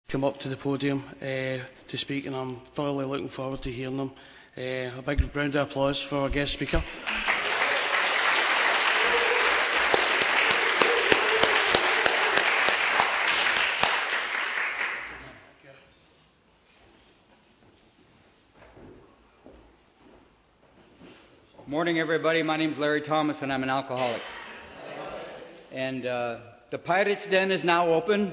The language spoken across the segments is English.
come up to the podium to speak, and I'm thoroughly looking forward to hearing them. A big round of applause for our guest speaker. Morning, everybody. My name's Larry Thomas, and I'm an alcoholic. And the Pirate's Den is now open.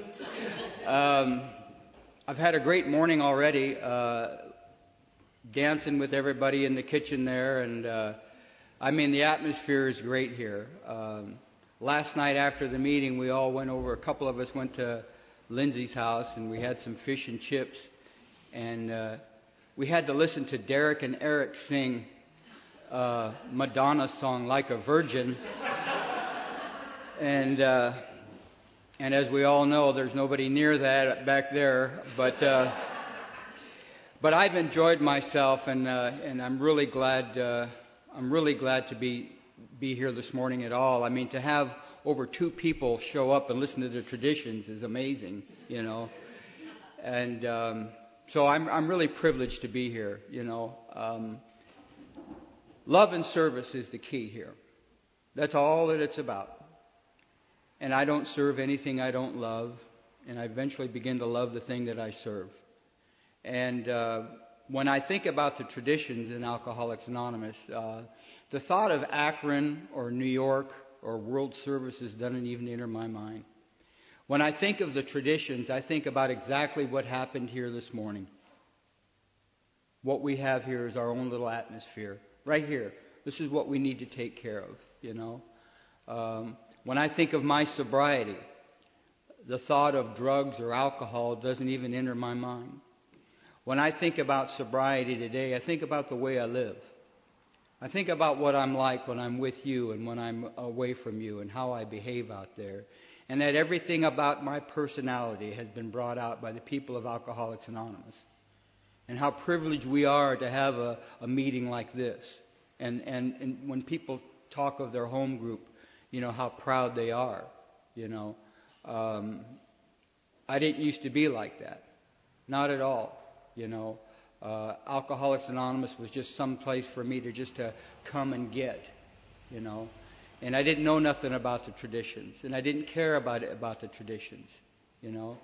I've had a great morning already, dancing with everybody in the kitchen there, and the atmosphere is great here. Last night after the meeting, we all went over, a couple of us went to Lindsay's house, and we had some fish and chips, and we had to listen to Derek and Eric sing Madonna's song "Like a Virgin," and as we all know, there's nobody near that back there. But I've enjoyed myself, and I'm really glad. I'm really glad to be here this morning at all. I mean, to have over 2 people show up and listen to the traditions is amazing, you know. And so I'm really privileged to be here, you know. Love and service is the key here. That's all that it's about. And I don't serve anything I don't love, and I eventually begin to love the thing that I serve. And when I think about the traditions in Alcoholics Anonymous, the thought of Akron or New York or World Services doesn't even enter my mind. When I think of the traditions, I think about exactly what happened here this morning. What we have here is our own little atmosphere. Right here. This is what we need to take care of, you know. When I think of my sobriety, the thought of drugs or alcohol doesn't even enter my mind. When I think about sobriety today, I think about the way I live. I think about what I'm like when I'm with you and when I'm away from you and how I behave out there. And that everything about my personality has been brought out by the people of Alcoholics Anonymous. And how privileged we are to have a meeting like this. And when people talk of their home group, you know, how proud they are, you know. I didn't used to be like that. Not at all, you know. Alcoholics Anonymous was just some place for me to come and get, you know. And I didn't know nothing about the traditions. And I didn't care about the traditions, you know.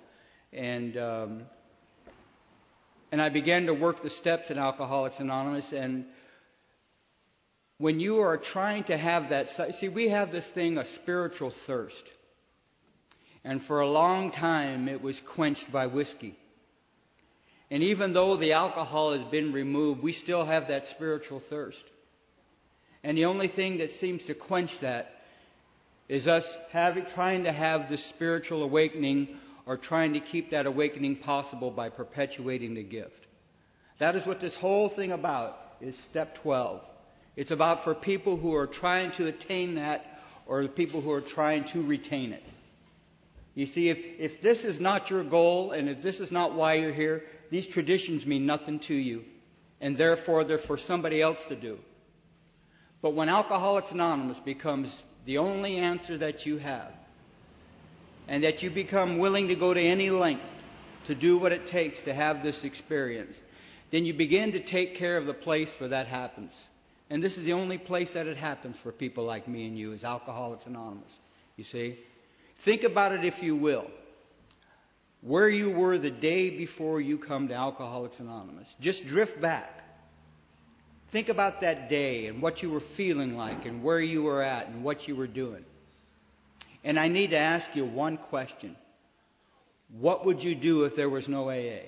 And I began to work the steps in Alcoholics Anonymous, and when you are trying to have that, see, we have this thing, a spiritual thirst. And for a long time, it was quenched by whiskey. And even though the alcohol has been removed, we still have that spiritual thirst. And the only thing that seems to quench that is us trying to have this spiritual awakening, or trying to keep that awakening possible by perpetuating the gift. That is what this whole thing about is step 12. It's about for people who are trying to attain that, or the people who are trying to retain it. You see, if this is not your goal, and if this is not why you're here, these traditions mean nothing to you, and therefore they're for somebody else to do. But when Alcoholics Anonymous becomes the only answer that you have, and that you become willing to go to any length to do what it takes to have this experience, then you begin to take care of the place where that happens. And this is the only place that it happens for people like me and you, is Alcoholics Anonymous. You see? Think about it, if you will. Where you were the day before you come to Alcoholics Anonymous. Just drift back. Think about that day and what you were feeling like and where you were at and what you were doing. And I need to ask you one question. What would you do if there was no AA?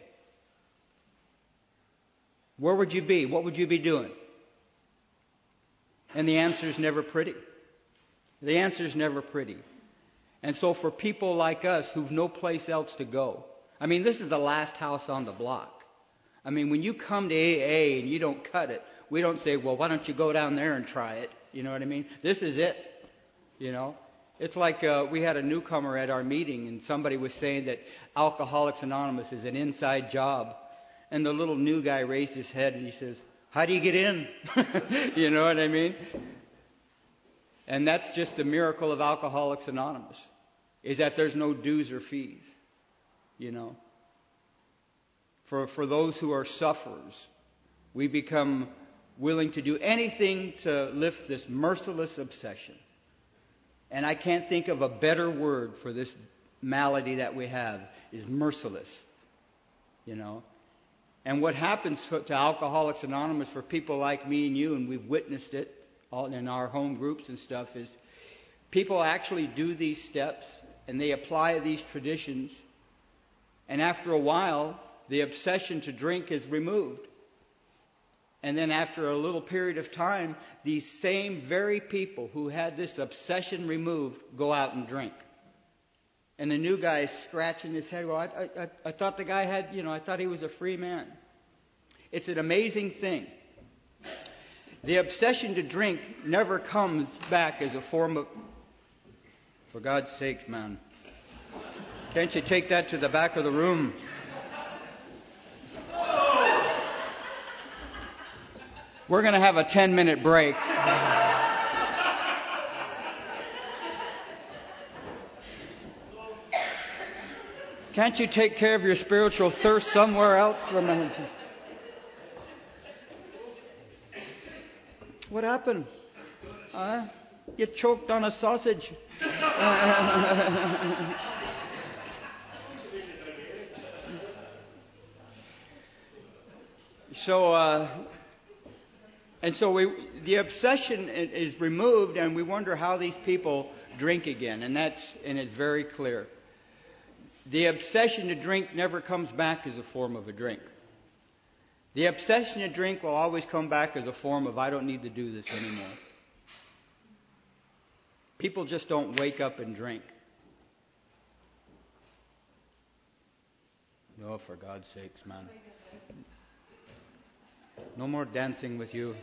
Where would you be? What would you be doing? And the answer is never pretty. The answer is never pretty. And so for people like us who've no place else to go, I mean, this is the last house on the block. I mean, when you come to AA and you don't cut it, we don't say, well, why don't you go down there and try it? You know what I mean? This is it, you know. It's like we had a newcomer at our meeting, and somebody was saying that Alcoholics Anonymous is an inside job. And the little new guy raised his head and he says, how do you get in? You know what I mean? And that's just the miracle of Alcoholics Anonymous, is that there's no dues or fees, you know. for those who are sufferers. We become willing to do anything to lift this merciless obsession. And I can't think of a better word for this malady that we have, is merciless. You know? And what happens to Alcoholics Anonymous, for people like me and you, and we've witnessed it all in our home groups and stuff, is people actually do these steps and they apply these traditions, and after a while the obsession to drink is removed. And then after a little period of time, these same very people who had this obsession removed go out and drink. And the new guy is scratching his head. Well, I thought the guy had, I thought he was a free man. It's an amazing thing. The obsession to drink never comes back as a form of... For God's sakes, man. Can't you take that to the back of the room? We're going to have a 10-minute break. Can't you take care of your spiritual thirst somewhere else? What happened? You choked on a sausage. So the obsession is removed, and we wonder how these people drink again, and it's very clear. The obsession to drink never comes back as a form of a drink. The obsession to drink will always come back as a form of, I don't need to do this anymore. People just don't wake up and drink. No, for God's sakes, man. No more dancing with you.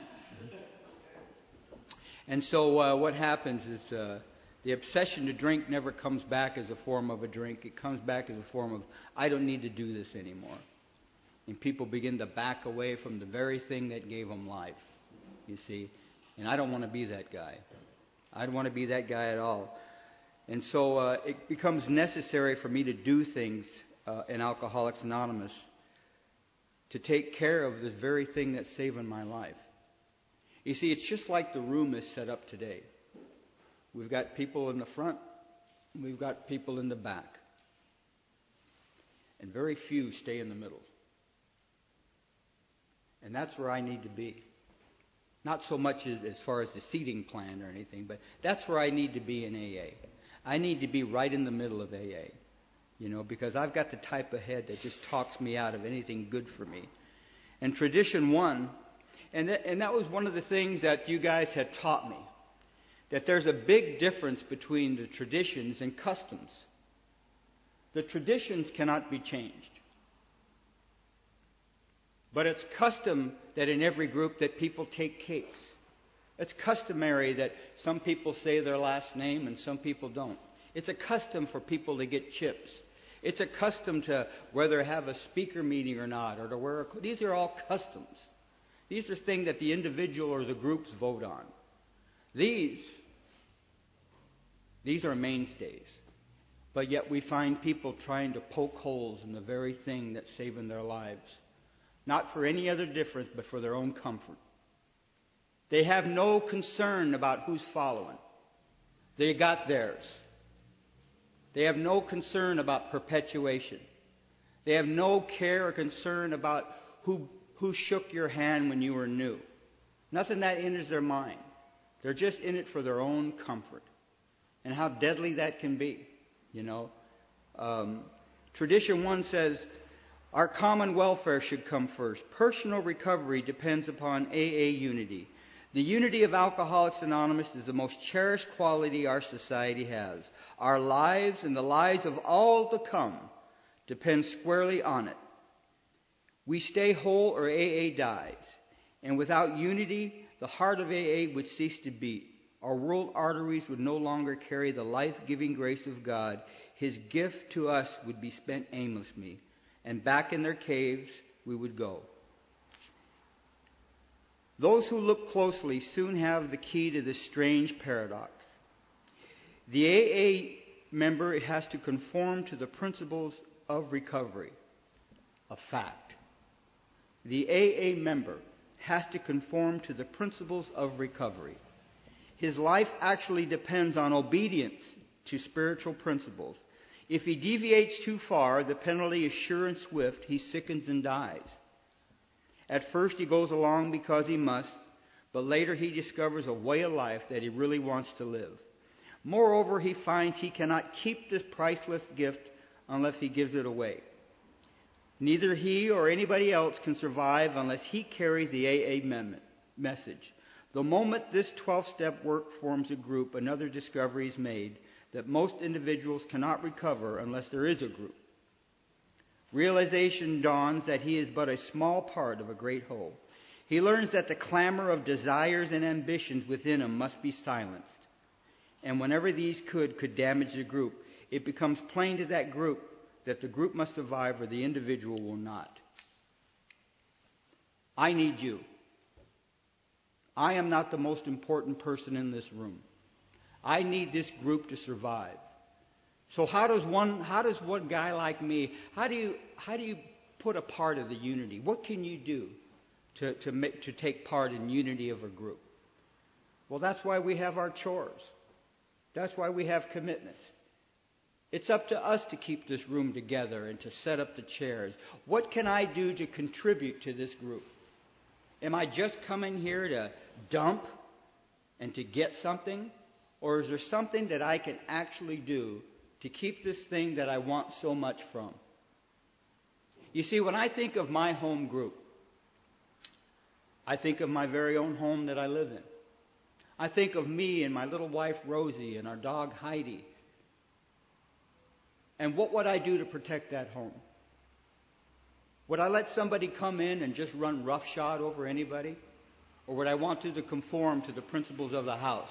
And so what happens is the obsession to drink never comes back as a form of a drink. It comes back as a form of, I don't need to do this anymore. And people begin to back away from the very thing that gave them life, you see. And I don't want to be that guy. I don't want to be that guy at all. And so it becomes necessary for me to do things in Alcoholics Anonymous to take care of this very thing that's saving my life. You see, it's just like the room is set up today. We've got people in the front, we've got people in the back. And very few stay in the middle. And that's where I need to be. Not so much as far as the seating plan or anything, but that's where I need to be in AA. I need to be right in the middle of AA. Because I've got the type of head that just talks me out of anything good for me. And Tradition 1, and that was one of the things that you guys had taught me, that there's a big difference between the traditions and customs. The traditions cannot be changed. But it's custom that in every group that people take cakes. It's customary that some people say their last name and some people don't. It's a custom for people to get chips. It's a custom to whether have a speaker meeting or not, or to wear a... These are all customs. These are things that the individual or the groups vote on. These are mainstays. But yet we find people trying to poke holes in the very thing that's saving their lives. Not for any other difference, but for their own comfort. They have no concern about who's following. They got theirs. They have no concern about perpetuation. They have no care or concern about who shook your hand when you were new. Nothing that enters their mind. They're just in it for their own comfort. And how deadly that can be, Tradition 1 says, our common welfare should come first. Personal recovery depends upon AA unity. The unity of Alcoholics Anonymous is the most cherished quality our society has. Our lives and the lives of all to come depend squarely on it. We stay whole or AA dies. And without unity, the heart of AA would cease to beat. Our world arteries would no longer carry the life-giving grace of God. His gift to us would be spent aimlessly. And back in their caves we would go. Those who look closely soon have the key to this strange paradox. The AA member has to conform to the principles of recovery. a fact. The AA member has to conform to the principles of recovery. His life actually depends on obedience to spiritual principles. If he deviates too far, the penalty is sure and swift. He sickens and dies. At first he goes along because he must, but later he discovers a way of life that he really wants to live. Moreover, he finds he cannot keep this priceless gift unless he gives it away. Neither he or anybody else can survive unless he carries the AA message. The moment this 12-step work forms a group, another discovery is made that most individuals cannot recover unless there is a group. Realization dawns that he is but a small part of a great whole. He learns that the clamor of desires and ambitions within him must be silenced. And whenever these could damage the group, it becomes plain to that group that the group must survive or the individual will not. I need you. I am not the most important person in this room. I need this group to survive. So how does one guy like me, how do you put a part of the unity? What can you do to take part in unity of a group? Well, that's why we have our chores. That's why we have commitments. It's up to us to keep this room together and to set up the chairs. What can I do to contribute to this group? Am I just coming here to dump and to get something? Or is there something that I can actually do to keep this thing that I want so much from? You see, when I think of my home group, I think of my very own home that I live in. I think of me and my little wife Rosie and our dog Heidi. And what would I do to protect that home? Would I let somebody come in and just run roughshod over anybody? Or would I want to conform to the principles of the house?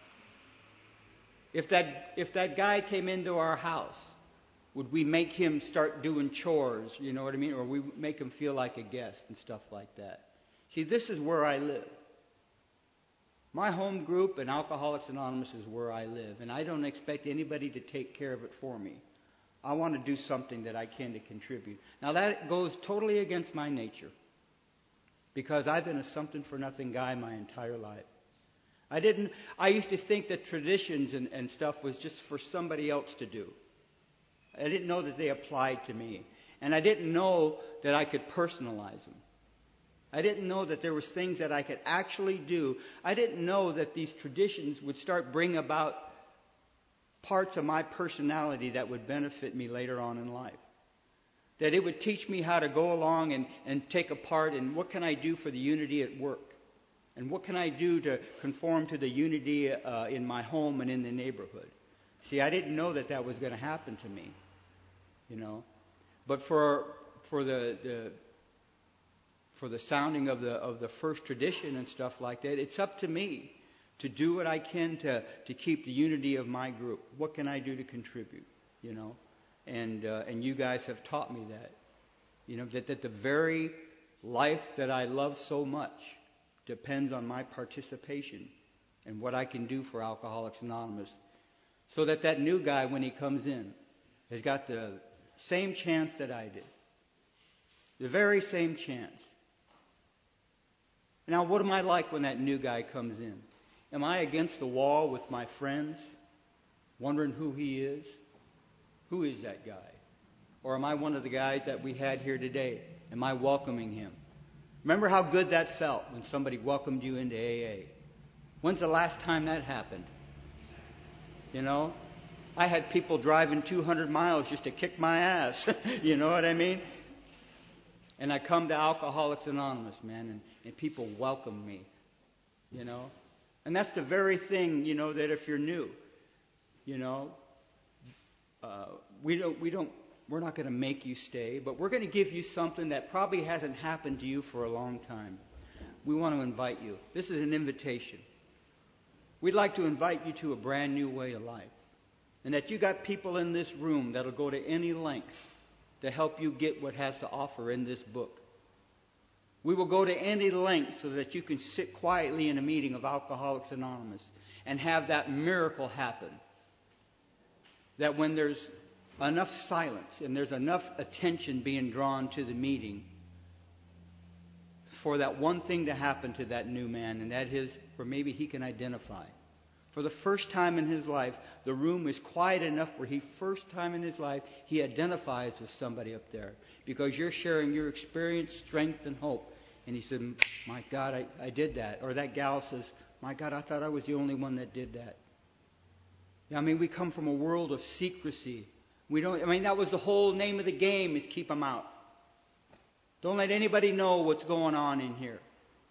If that guy came into our house, would we make him start doing chores, you know what I mean? Or we make him feel like a guest and stuff like that? See, this is where I live. My home group and Alcoholics Anonymous is where I live, and I don't expect anybody to take care of it for me. I want to do something that I can to contribute. Now that goes totally against my nature, because I've been a something-for-nothing guy my entire life. I used to think that traditions and stuff was just for somebody else to do. I didn't know that they applied to me. And I didn't know that I could personalize them. I didn't know that there was things that I could actually do. I didn't know that these traditions would start bringing about parts of my personality that would benefit me later on in life. That it would teach me how to go along and take a part in what can I do for the unity at work. And what can I do to conform to the unity in my home and in the neighborhood? See, I didn't know that was going to happen to me, you know. But for the sounding of the first tradition and stuff like that, it's up to me to do what I can to keep the unity of my group. What can I do to contribute, you know? And you guys have taught me that, you know, that the very life that I love so much depends on my participation and what I can do for Alcoholics Anonymous, so that new guy, when he comes in, has got the same chance that I did. The very same chance. Now, what am I like when that new guy comes in? Am I against the wall with my friends, wondering who he is? Who is that guy? Or am I one of the guys that we had here today? Am I welcoming him? Remember how good that felt when somebody welcomed you into AA? When's the last time that happened? You know? I had people driving 200 miles just to kick my ass. You know what I mean? And I come to Alcoholics Anonymous, man, and people welcome me. You know? And that's the very thing, you know, that if you're new, you know, we're not going to make you stay, but we're going to give you something that probably hasn't happened to you for a long time. We want to invite you. This is an invitation. We'd like to invite you to a brand new way of life. And that you got people in this room that'll go to any length to help you get what has to offer in this book. We will go to any length so that you can sit quietly in a meeting of Alcoholics Anonymous and have that miracle happen. That when there's enough silence and there's enough attention being drawn to the meeting for that one thing to happen to that new man, and that is, or maybe he can identify. For the first time in his life, the room is quiet enough where first time in his life, he identifies with somebody up there. Because you're sharing your experience, strength, and hope. And he said, my God, I did that. Or that gal says, my God, I thought I was the only one that did that. I mean, we come from a world of secrecy. That was the whole name of the game, is keep them out. Don't let anybody know what's going on in here.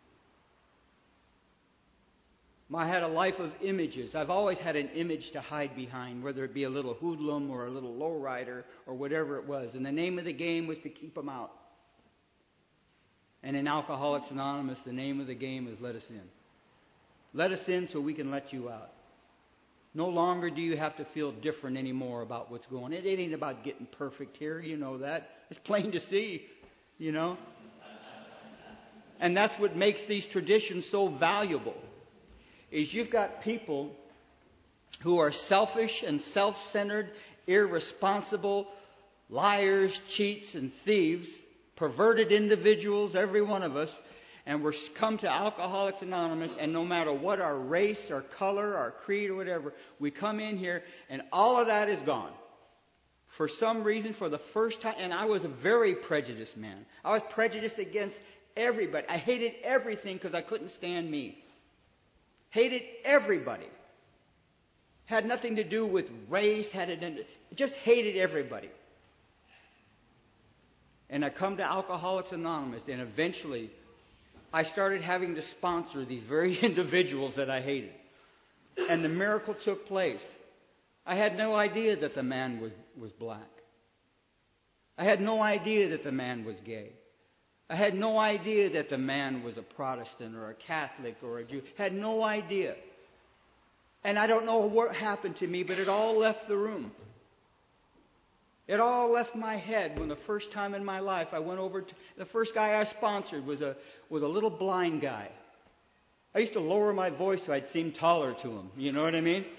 I had a life of images. I've always had an image to hide behind, whether it be a little hoodlum or a little lowrider or whatever it was. And the name of the game was to keep them out. And in Alcoholics Anonymous, the name of the game is let us in. Let us in so we can let you out. No longer do you have to feel different anymore about what's going on. It ain't about getting perfect here, you know that. It's plain to see, you know. And that's what makes these traditions so valuable, is you've got people who are selfish and self-centered, irresponsible, liars, cheats, and thieves, perverted individuals, every one of us, and we're come to Alcoholics Anonymous, and no matter what our race, our color, our creed, or whatever, we come in here, and all of that is gone. For some reason, for the first time, and I was a very prejudiced man. I was prejudiced against everybody. I hated everything because I couldn't stand me. Hated everybody. Had nothing to do with race. Just hated everybody. And I come to Alcoholics Anonymous, and eventually I started having to sponsor these very individuals that I hated. And the miracle took place. I had no idea that the man was black. I had no idea that the man was gay. I had no idea that the man was a Protestant or a Catholic or a Jew. Had no idea. And I don't know what happened to me, but it all left the room. It all left my head when the first time in my life I went over to... The first guy I sponsored was a little blind guy. I used to lower my voice so I'd seem taller to him. You know what I mean?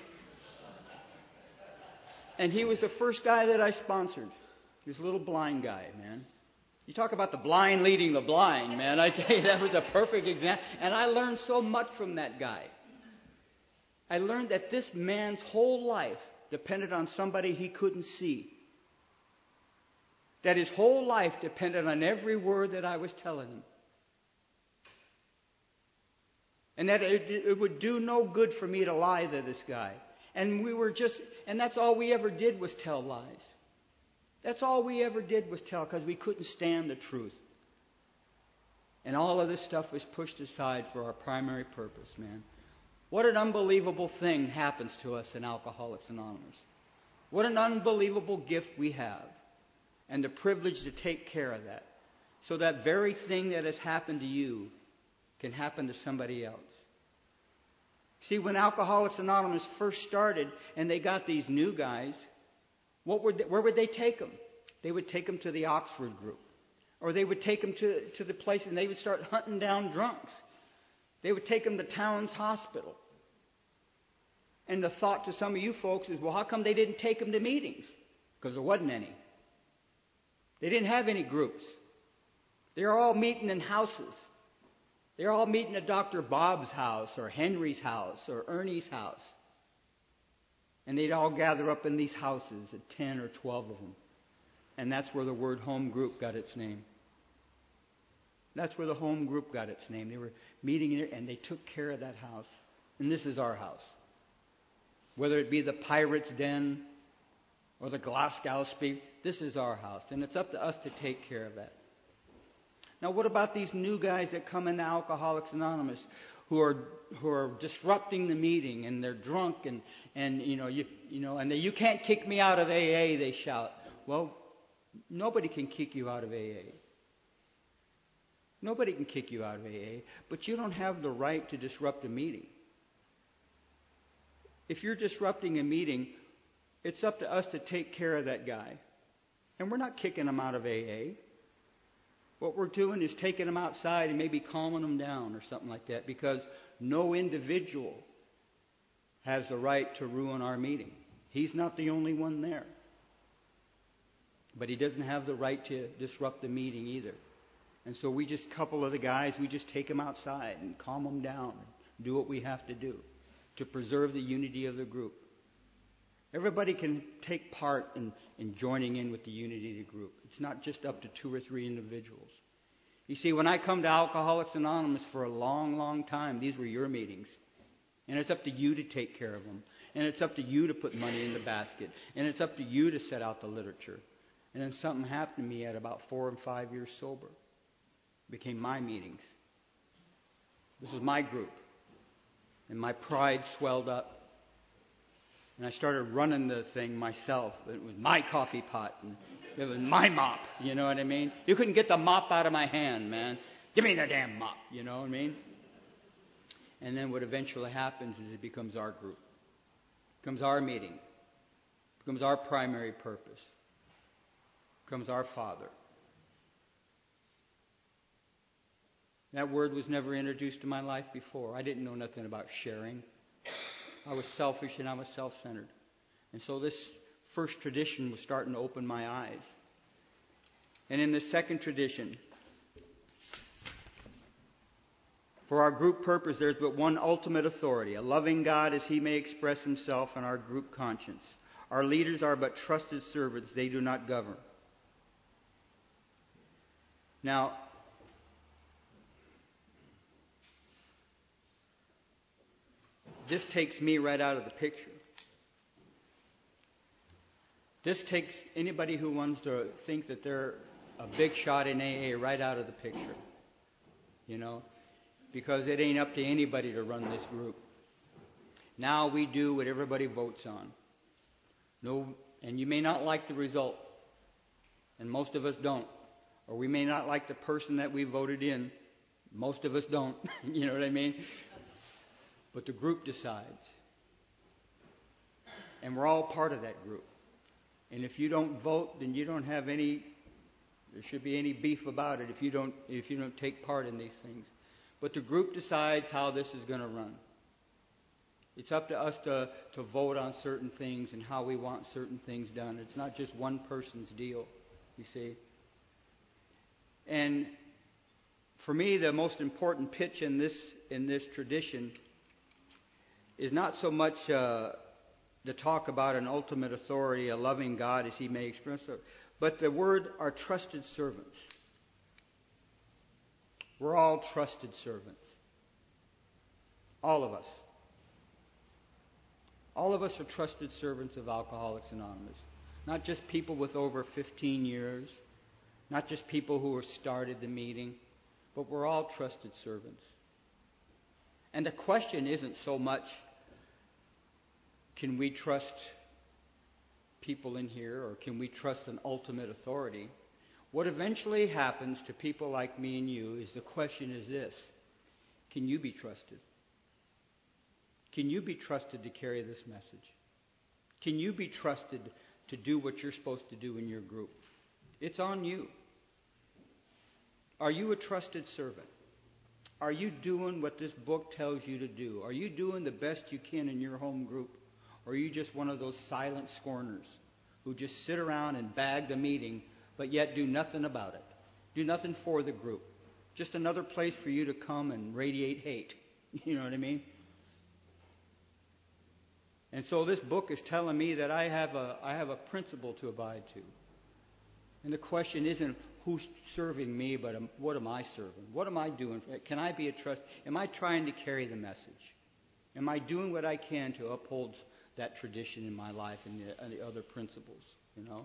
And he was the first guy that I sponsored. He was a little blind guy, man. You talk about the blind leading the blind, man. I tell you, that was a perfect example. And I learned so much from that guy. I learned that this man's whole life depended on somebody he couldn't see. That his whole life depended on every word that I was telling him. And that it would do no good for me to lie to this guy. And that's all we ever did was tell lies. That's all we ever did was tell, because we couldn't stand the truth. And all of this stuff was pushed aside for our primary purpose, man. What an unbelievable thing happens to us in Alcoholics Anonymous. What an unbelievable gift we have. And the privilege to take care of that. So that very thing that has happened to you can happen to somebody else. See, when Alcoholics Anonymous first started and they got these new guys, where would they take them? They would take them to the Oxford group. Or they would take them to the place and they would start hunting down drunks. They would take them to Towns Hospital. And the thought to some of you folks is, well, how come they didn't take them to meetings? Because there wasn't any. They didn't have any groups. They were all meeting in houses. They were all meeting at Dr. Bob's house or Henry's house or Ernie's house. And they'd all gather up in these houses, at 10 or 12 of them. And that's where the word home group got its name. That's where the home group got its name. They were meeting in it, and they took care of that house. And this is our house. Whether it be the Pirate's Den or the Glasgow Speak, this is our house. And it's up to us to take care of that. Now, what about these new guys that come into Alcoholics Anonymous who are disrupting the meeting, and they're drunk, and you can't kick me out of AA, they shout. Well, nobody can kick you out of AA. Nobody can kick you out of AA, but you don't have the right to disrupt a meeting. If you're disrupting a meeting, it's up to us to take care of that guy. And we're not kicking him out of AA. What we're doing is taking them outside and maybe calming them down or something like that, because no individual has the right to ruin our meeting. He's not the only one there. But he doesn't have the right to disrupt the meeting either. And so we just, couple of the guys, we just take them outside and calm them down and do what we have to do to preserve the unity of the group. Everybody can take part in joining in with the unity of the group. It's not just up to 2 or 3 individuals. You see, when I come to Alcoholics Anonymous for a long, long time, these were your meetings. And it's up to you to take care of them. And it's up to you to put money in the basket. And it's up to you to set out the literature. And then something happened to me at about 4 and 5 years sober. It became my meetings. This was my group. And my pride swelled up. And I started running the thing myself. It was my coffee pot. And it was my mop. You know what I mean? You couldn't get the mop out of my hand, man. Give me the damn mop. You know what I mean? And then what eventually happens is it becomes our group. It becomes our meeting. It becomes our primary purpose. It becomes our Father. That word was never introduced to my life before. I didn't know nothing about sharing. I was selfish and I was self-centered. And so this first tradition was starting to open my eyes. And in the second tradition, for our group purpose, there's but one ultimate authority, a loving God as he may express himself in our group conscience. Our leaders are but trusted servants. They do not govern. Now, this takes me right out of the picture. This takes anybody who wants to think that they're a big shot in AA right out of the picture. You know? Because it ain't up to anybody to run this group. Now we do what everybody votes on. No, and you may not like the result. And most of us don't. Or we may not like the person that we voted in. Most of us don't. You know what I mean? But the group decides. And we're all part of that group. And if you don't vote, then you don't have any, there should be any beef about it if you don't take part in these things. But the group decides how this is going to run. It's up to us to vote on certain things and how we want certain things done. It's not just one person's deal, you see. And for me, the most important pitch in this tradition is not so much to talk about an ultimate authority, a loving God as he may express it, but the word our trusted servants. We're all trusted servants. All of us. All of us are trusted servants of Alcoholics Anonymous. Not just people with over 15 years. Not just people who have started the meeting. But we're all trusted servants. And the question isn't so much, can we trust people in here, or can we trust an ultimate authority? What eventually happens to people like me and you is the question is this: can you be trusted? Can you be trusted to carry this message? Can you be trusted to do what you're supposed to do in your group? It's on you. Are you a trusted servant? Are you doing what this book tells you to do? Are you doing the best you can in your home group? Or are you just one of those silent scorners who just sit around and bag the meeting but yet do nothing about it? Do nothing for the group. Just another place for you to come and radiate hate. You know what I mean? And so this book is telling me that I have a principle to abide to. And the question isn't who's serving me, but what am I serving? What am I doing? Can I be a trust? Am I trying to carry the message? Am I doing what I can to uphold that tradition in my life and the other principles? You know,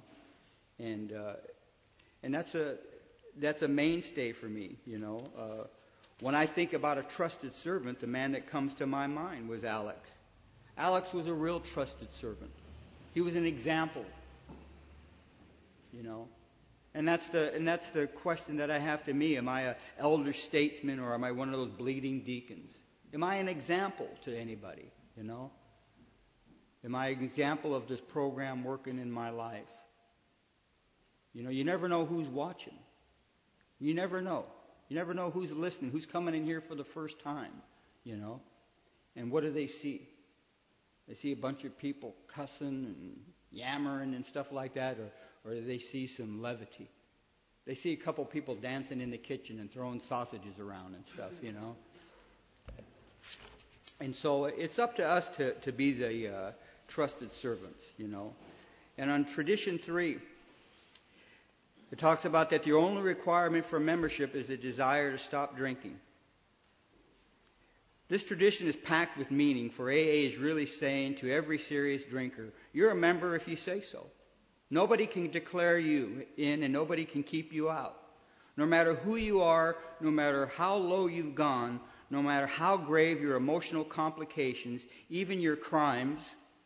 and that's a mainstay for me. You know, when I think about a trusted servant, the man that comes to my mind was Alex. Alex was a real trusted servant. He was an example. You know, and that's the question that I have to me. Am I an elder statesman, or am I one of those bleeding deacons? Am I an example to anybody? You know, am I an example of this program working in my life? You know, you never know who's watching. You never know. You never know who's listening, who's coming in here for the first time. You know, and what do they see? They see a bunch of people cussing and yammering and stuff like that, or they see some levity. They see a couple people dancing in the kitchen and throwing sausages around and stuff, you know. And so it's up to us to be the trusted servants, you know. And on tradition 3, it talks about that the only requirement for membership is a desire to stop drinking. This tradition is packed with meaning, for AA is really saying to every serious drinker, you're a member if you say so. Nobody can declare you in and nobody can keep you out. No matter who you are, no matter how low you've gone, no matter how grave your emotional complications, even your crimes,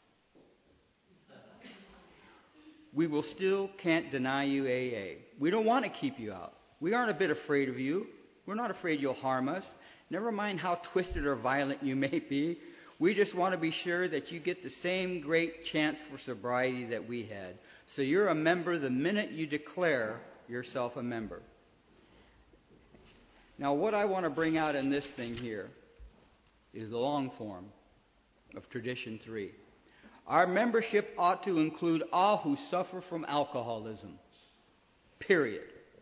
we will still can't deny you AA. We don't want to keep you out. We aren't a bit afraid of you. We're not afraid you'll harm us. Never mind how twisted or violent you may be. We just want to be sure that you get the same great chance for sobriety that we had. So you're a member the minute you declare yourself a member. Now what I want to bring out in this thing here is the long form of Tradition 3. Our membership ought to include all who suffer from alcoholism. Period.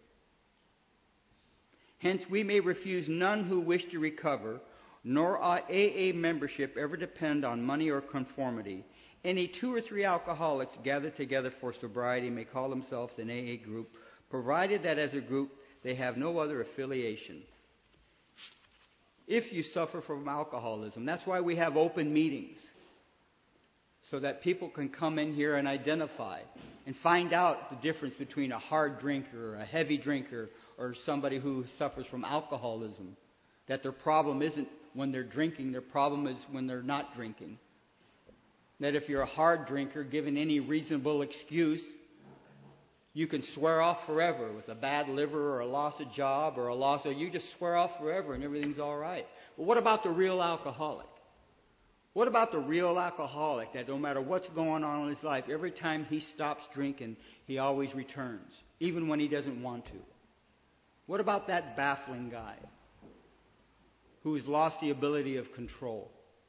Hence, we may refuse none who wish to recover, nor ought AA membership ever depend on money or conformity. Any 2 or 3 alcoholics gathered together for sobriety may call themselves an AA group, provided that as a group they have no other affiliation. If you suffer from alcoholism, that's why we have open meetings, so that people can come in here and identify and find out the difference between a hard drinker or a heavy drinker or somebody who suffers from alcoholism. That their problem isn't when they're drinking, their problem is when they're not drinking. That if you're a hard drinker, given any reasonable excuse, you can swear off forever with a bad liver or a loss of job or a loss of, you just swear off forever and everything's all right. But what about the real alcoholic? What about the real alcoholic that no matter what's going on in his life, every time he stops drinking, he always returns, even when he doesn't want to? What about that baffling guy who's lost the ability of control?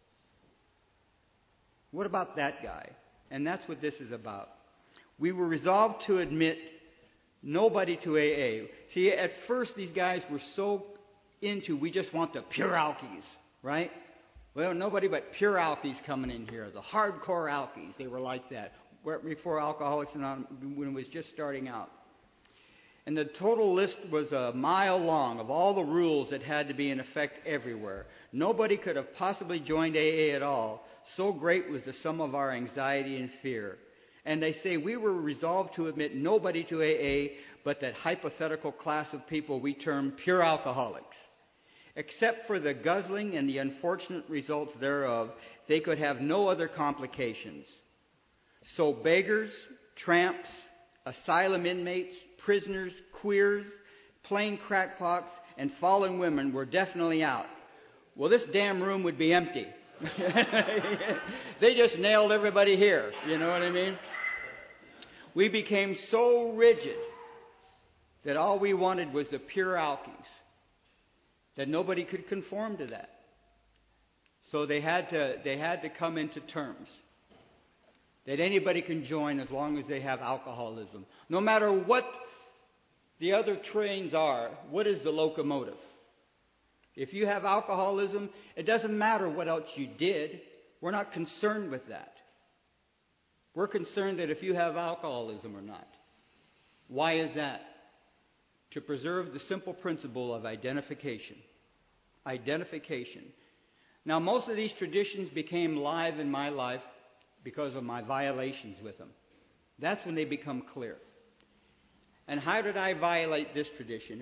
What about that guy? And that's what this is about. We were resolved to admit nobody to AA. See, at first these guys were so into, we just want the pure alkies, right? Well, nobody but pure alkies coming in here, the hardcore alkies. They were like that before Alcoholics Anonymous, when it was just starting out. And the total list was a mile long of all the rules that had to be in effect everywhere. Nobody could have possibly joined AA at all. So great was the sum of our anxiety and fear. And they say we were resolved to admit nobody to AA but that hypothetical class of people we term pure alcoholics. Except for the guzzling and the unfortunate results thereof, they could have no other complications. So beggars, tramps, asylum inmates, prisoners, queers, plain crackpots, and fallen women were definitely out. Well, this damn room would be empty. They just nailed everybody here. You know what I mean? We became so rigid that all we wanted was the pure alkies, that nobody could conform to that. So they had to come into terms that anybody can join as long as they have alcoholism. No matter what the other trains are, what is the locomotive? If you have alcoholism, it doesn't matter what else you did. We're not concerned with that. We're concerned that if you have alcoholism or not. Why is that? To preserve the simple principle of identification. Identification. Now, most of these traditions became live in my life because of my violations with them. That's when they become clear. And how did I violate this tradition?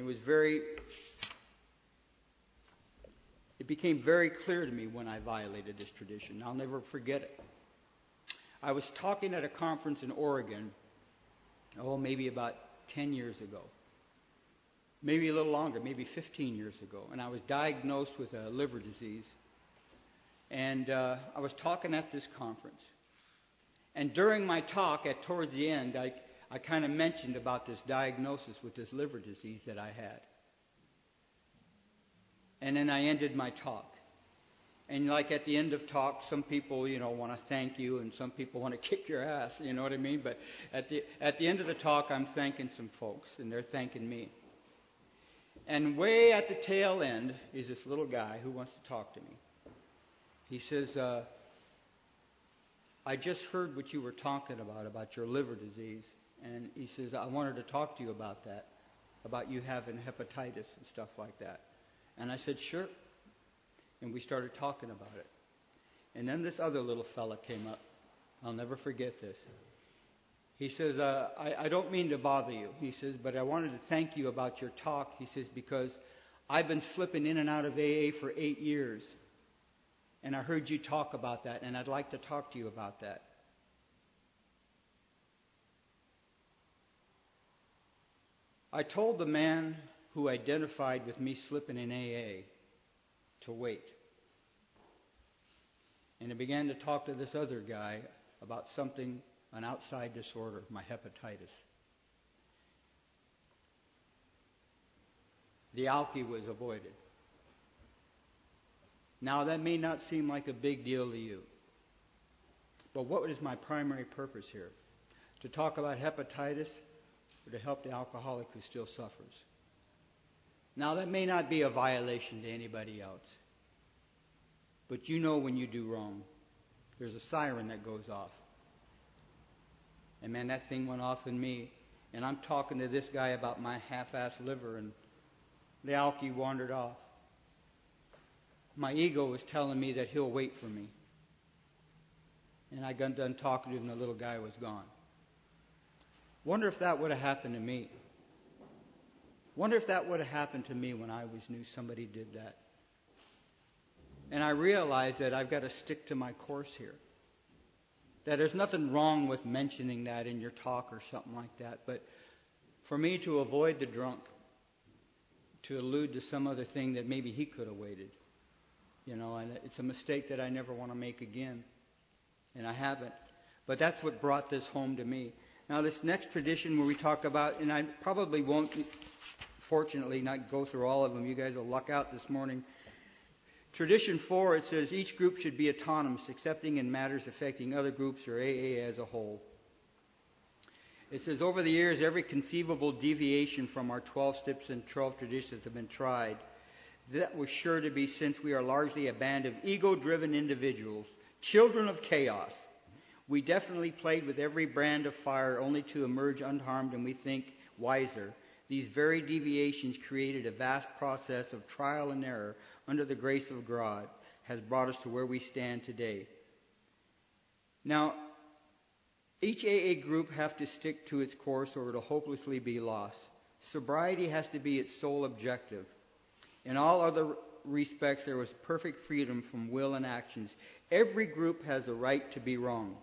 It became very clear to me when I violated this tradition. I'll never forget it. I was talking at a conference in Oregon, maybe about 10 years ago. Maybe a little longer, maybe 15 years ago. And I was diagnosed with a liver disease. And I was talking at this conference. And during my talk, towards the end, I kind of mentioned about this diagnosis with this liver disease that I had. And then I ended my talk. And like at the end of talks, some people, want to thank you, and some people want to kick your ass. You know what I mean? But at the end of the talk, I'm thanking some folks, and they're thanking me. And way at the tail end is this little guy who wants to talk to me. He says, I just heard what you were talking about your liver disease. And he says, I wanted to talk to you about that, about you having hepatitis and stuff like that. And I said, sure. And we started talking about it. And then this other little fella came up. I'll never forget this. He says, I don't mean to bother you. He says, but I wanted to thank you about your talk. He says, because I've been slipping in and out of AA for 8 years. And I heard you talk about that, and I'd like to talk to you about that. I told the man who identified with me slipping in AA to wait. And I began to talk to this other guy about something, an outside disorder, my hepatitis. The alky was avoided. Now that may not seem like a big deal to you. But what is my primary purpose here? To talk about hepatitis or to help the alcoholic who still suffers? Now that may not be a violation to anybody else. But you know when you do wrong. There's a siren that goes off. And man, that thing went off in me. And I'm talking to this guy about my half-assed liver, and the alky wandered off. My ego was telling me that he'll wait for me. And I got done talking to him, and the little guy was gone. Wonder if that would have happened to me. Wonder if that would have happened to me when I knew somebody did that. And I realized that I've got to stick to my course here. That there's nothing wrong with mentioning that in your talk or something like that. But for me to avoid the drunk, to allude to some other thing that maybe he could have waited, and it's a mistake that I never want to make again. And I haven't. But that's what brought this home to me. Now this next tradition where we talk about, and I probably won't, fortunately, not go through all of them. You guys will luck out this morning. Tradition 4, it says each group should be autonomous, excepting in matters affecting other groups or AA as a whole. It says over the years, every conceivable deviation from our 12 steps and 12 traditions have been tried. That was sure to be, since we are largely a band of ego-driven individuals, children of chaos. We definitely played with every brand of fire only to emerge unharmed and we think wiser. These very deviations created a vast process of trial and error under the grace of God has brought us to where we stand today. Now, each AA group has to stick to its course or it'll hopelessly be lost. Sobriety has to be its sole objective. In all other respects, there was perfect freedom from will and actions. Every group has the right to be wrong.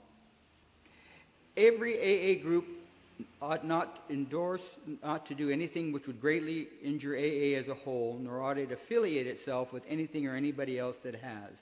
Every AA group ought not to do anything which would greatly injure AA as a whole, nor ought it affiliate itself with anything or anybody else that has.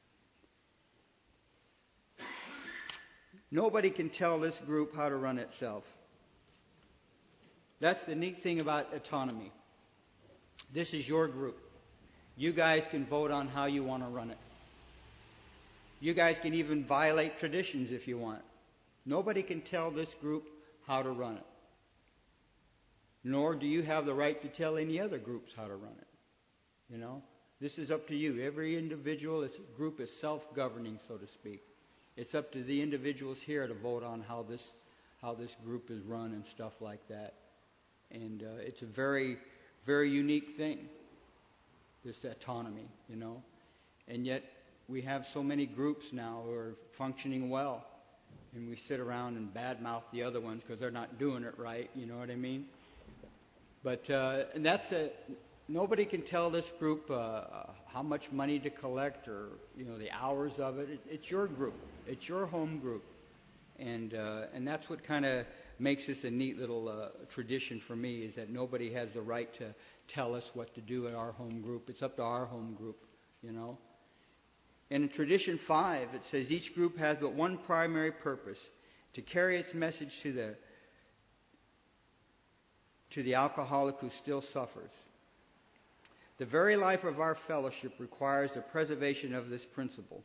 Nobody can tell this group how to run itself. That's the neat thing about autonomy. This is your group. You guys can vote on how you want to run it. You guys can even violate traditions if you want. Nobody can tell this group how to run it. Nor do you have the right to tell any other groups how to run it. This is up to you. Every individual group is self-governing, so to speak. It's up to the individuals here to vote on how this group is run and stuff like that. And it's a very, very unique thing, this autonomy, And yet we have so many groups now who are functioning well. And we sit around and badmouth the other ones because they're not doing it right, you know what I mean? But and that's nobody can tell this group how much money to collect or the hours of it. It's your group, it's your home group, and that's what kind of makes this a neat little tradition for me, is that nobody has the right to tell us what to do at our home group. It's up to our home group, And in Tradition 5, it says each group has but one primary purpose: to carry its message to the alcoholic who still suffers. The very life of our fellowship requires the preservation of this principle.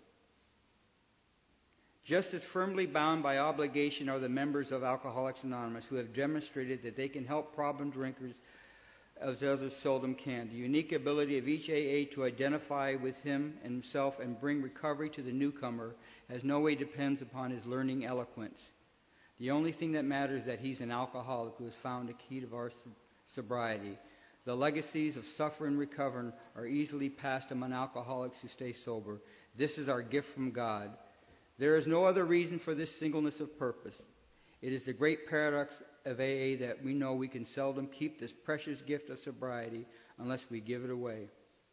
Just as firmly bound by obligation are the members of Alcoholics Anonymous who have demonstrated that they can help problem drinkers as others seldom can. The unique ability of each AA to identify with him and himself and bring recovery to the newcomer has no way depends upon his learning eloquence. The only thing that matters is that he's an alcoholic who has found the key to our sobriety. The legacies of suffering and recovery are easily passed among alcoholics who stay sober. This is our gift from God. There is no other reason for this singleness of purpose. It is the great paradox of AA that we know we can seldom keep this precious gift of sobriety unless we give it away.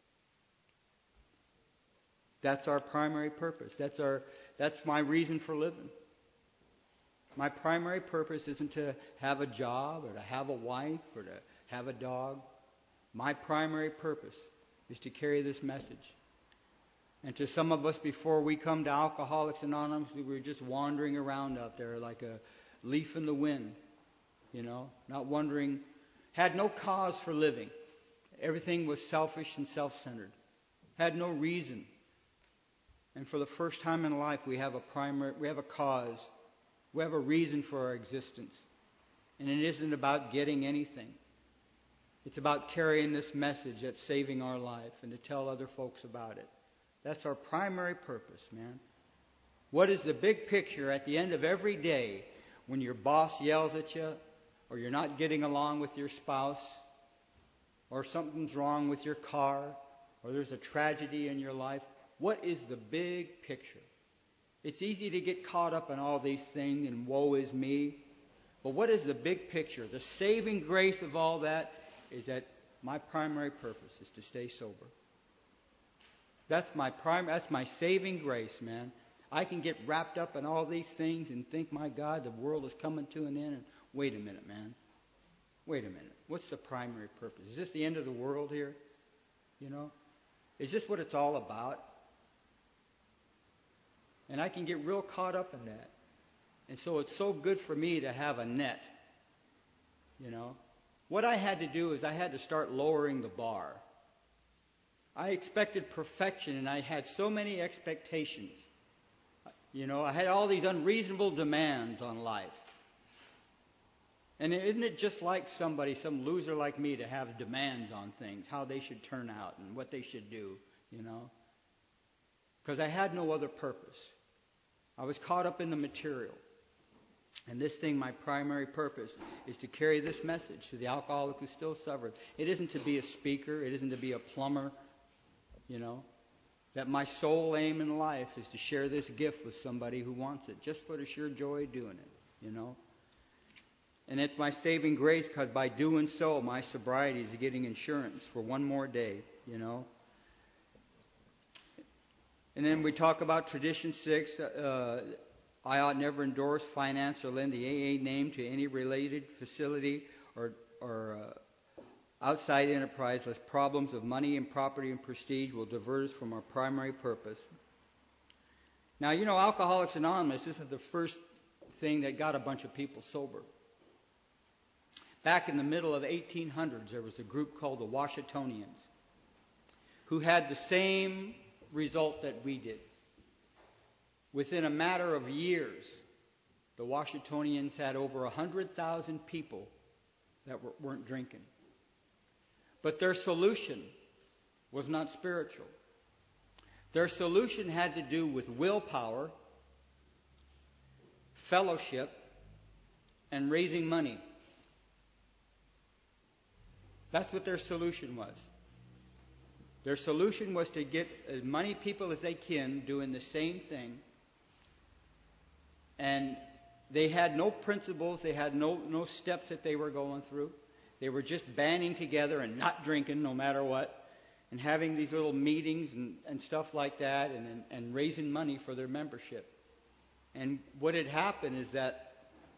That's our primary purpose. That's my reason for living. My primary purpose isn't to have a job or to have a wife or to have a dog. My primary purpose is to carry this message. And to some of us, before we come to Alcoholics Anonymous, we were just wandering around out there like a leaf in the wind, not wondering, had no cause for living. Everything was selfish and self-centered. Had no reason. And for the first time in life, we have a cause. We have a reason for our existence. And it isn't about getting anything. It's about carrying this message that's saving our life and to tell other folks about it. That's our primary purpose, man. What is the big picture at the end of every day when your boss yells at you, or you're not getting along with your spouse, or something's wrong with your car, or there's a tragedy in your life? What is the big picture? It's easy to get caught up in all these things and woe is me. But what is the big picture? The saving grace of all that is that my primary purpose is to stay sober. That's my saving grace, man. I can get wrapped up in all these things and think, my God, the world is coming to an end. And wait a minute, man. Wait a minute. What's the primary purpose? Is this the end of the world here? Is this what it's all about? And I can get real caught up in that. And so it's so good for me to have a net. What I had to do is I had to start lowering the bar. I expected perfection, and I had so many expectations. I had all these unreasonable demands on life. And isn't it just like some loser like me, to have demands on things, how they should turn out and what they should do, Because I had no other purpose. I was caught up in the material. And this thing, my primary purpose, is to carry this message to the alcoholic who still suffers. It isn't to be a speaker. It isn't to be a plumber. That my sole aim in life is to share this gift with somebody who wants it, just for the sheer joy of doing it, And it's my saving grace, because by doing so, my sobriety is getting insurance for one more day, And then we talk about Tradition 6. I ought never endorse, finance, or lend the AA name to any related facility or outside enterprise, lest problems of money and property and prestige will divert us from our primary purpose. Now, Alcoholics Anonymous isn't the first thing that got a bunch of people sober. Back in the middle of the 1800s, there was a group called the Washingtonians who had the same result that we did. Within a matter of years, the Washingtonians had over 100,000 people that weren't drinking. But their solution was not spiritual. Their solution had to do with willpower, fellowship, and raising money. That's what their solution was. Their solution was to get as many people as they can doing the same thing. And they had no principles. They had no steps that they were going through. They were just banding together and not drinking no matter what, and having these little meetings and stuff like that, and raising money for their membership. And what had happened is that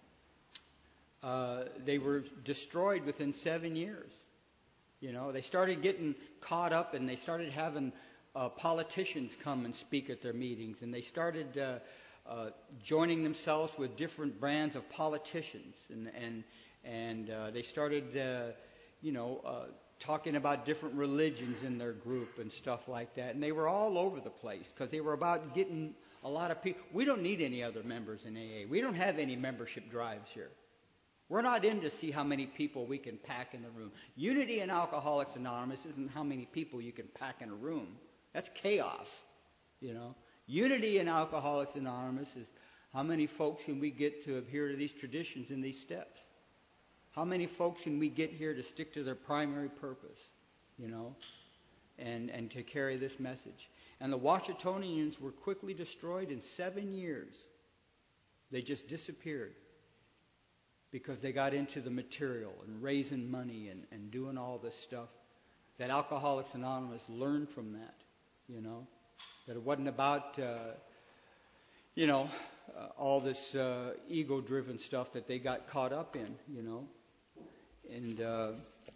they were destroyed within 7 years. They started getting caught up, and they started having politicians come and speak at their meetings, and they started joining themselves with different brands of politicians, and they started, talking about different religions in their group and stuff like that. And they were all over the place because they were about getting a lot of people. We don't need any other members in AA. We don't have any membership drives here. We're not in to see how many people we can pack in the room. Unity in Alcoholics Anonymous isn't how many people you can pack in a room. That's chaos, you know. Unity in Alcoholics Anonymous is how many folks can we get to adhere to these traditions and these steps? How many folks can we get here to stick to their primary purpose, you know, and to carry this message? And the Washingtonians were quickly destroyed in 7 years. They just disappeared because they got into the material and raising money and doing all this stuff that Alcoholics Anonymous learned from that, you know, that it wasn't about, all this ego-driven stuff that they got caught up in, you know. And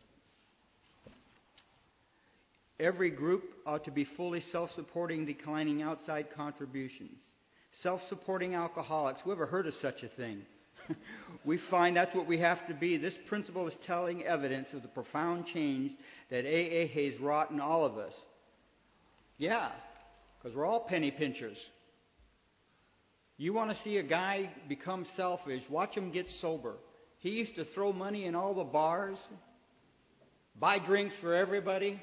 every group ought to be fully self-supporting, declining outside contributions. Self-supporting alcoholics. Who ever heard of such a thing? We find that's what we have to be. This principle is telling evidence of the profound change that AA has wrought in all of us. Yeah, because we're all penny pinchers. You want to see a guy become selfish, watch him get sober. He used to throw money in all the bars, buy drinks for everybody.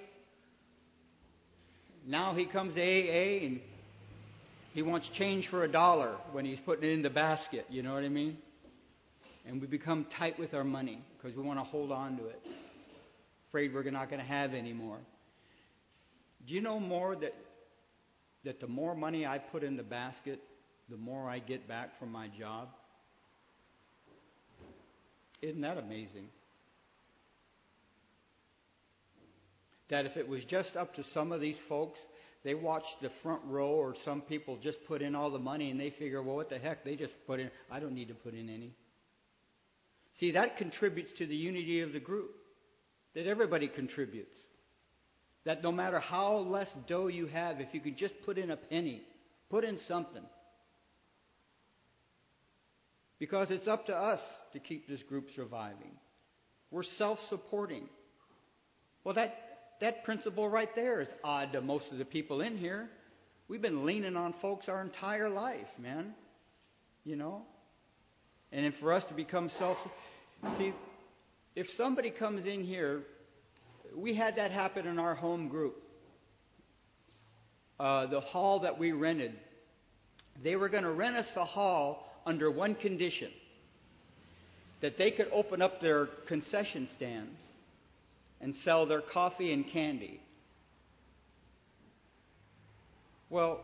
Now he comes to AA and he wants change for $1 when he's putting it in the basket. You know what I mean? And we become tight with our money because we want to hold on to it. Afraid we're not going to have any more. Do you know more that the more money I put in the basket, the more I get back from my job? Isn't that amazing? That if it was just up to some of these folks, they watch the front row, or some people just put in all the money and they figure, well, what the heck, they just put in, I don't need to put in any. See, that contributes to the unity of the group, that everybody contributes. That no matter how less dough you have, if you could just put in a penny, put in something. Because it's up to us to keep this group surviving. We're self-supporting. Well, that principle right there is odd to most of the people in here. We've been leaning on folks our entire life, man. You know? And then for us to become see, if somebody comes in here, we had that happen in our home group. The hall that we rented, they were going to rent us the hall under one condition, that they could open up their concession stand and sell their coffee and candy. Well,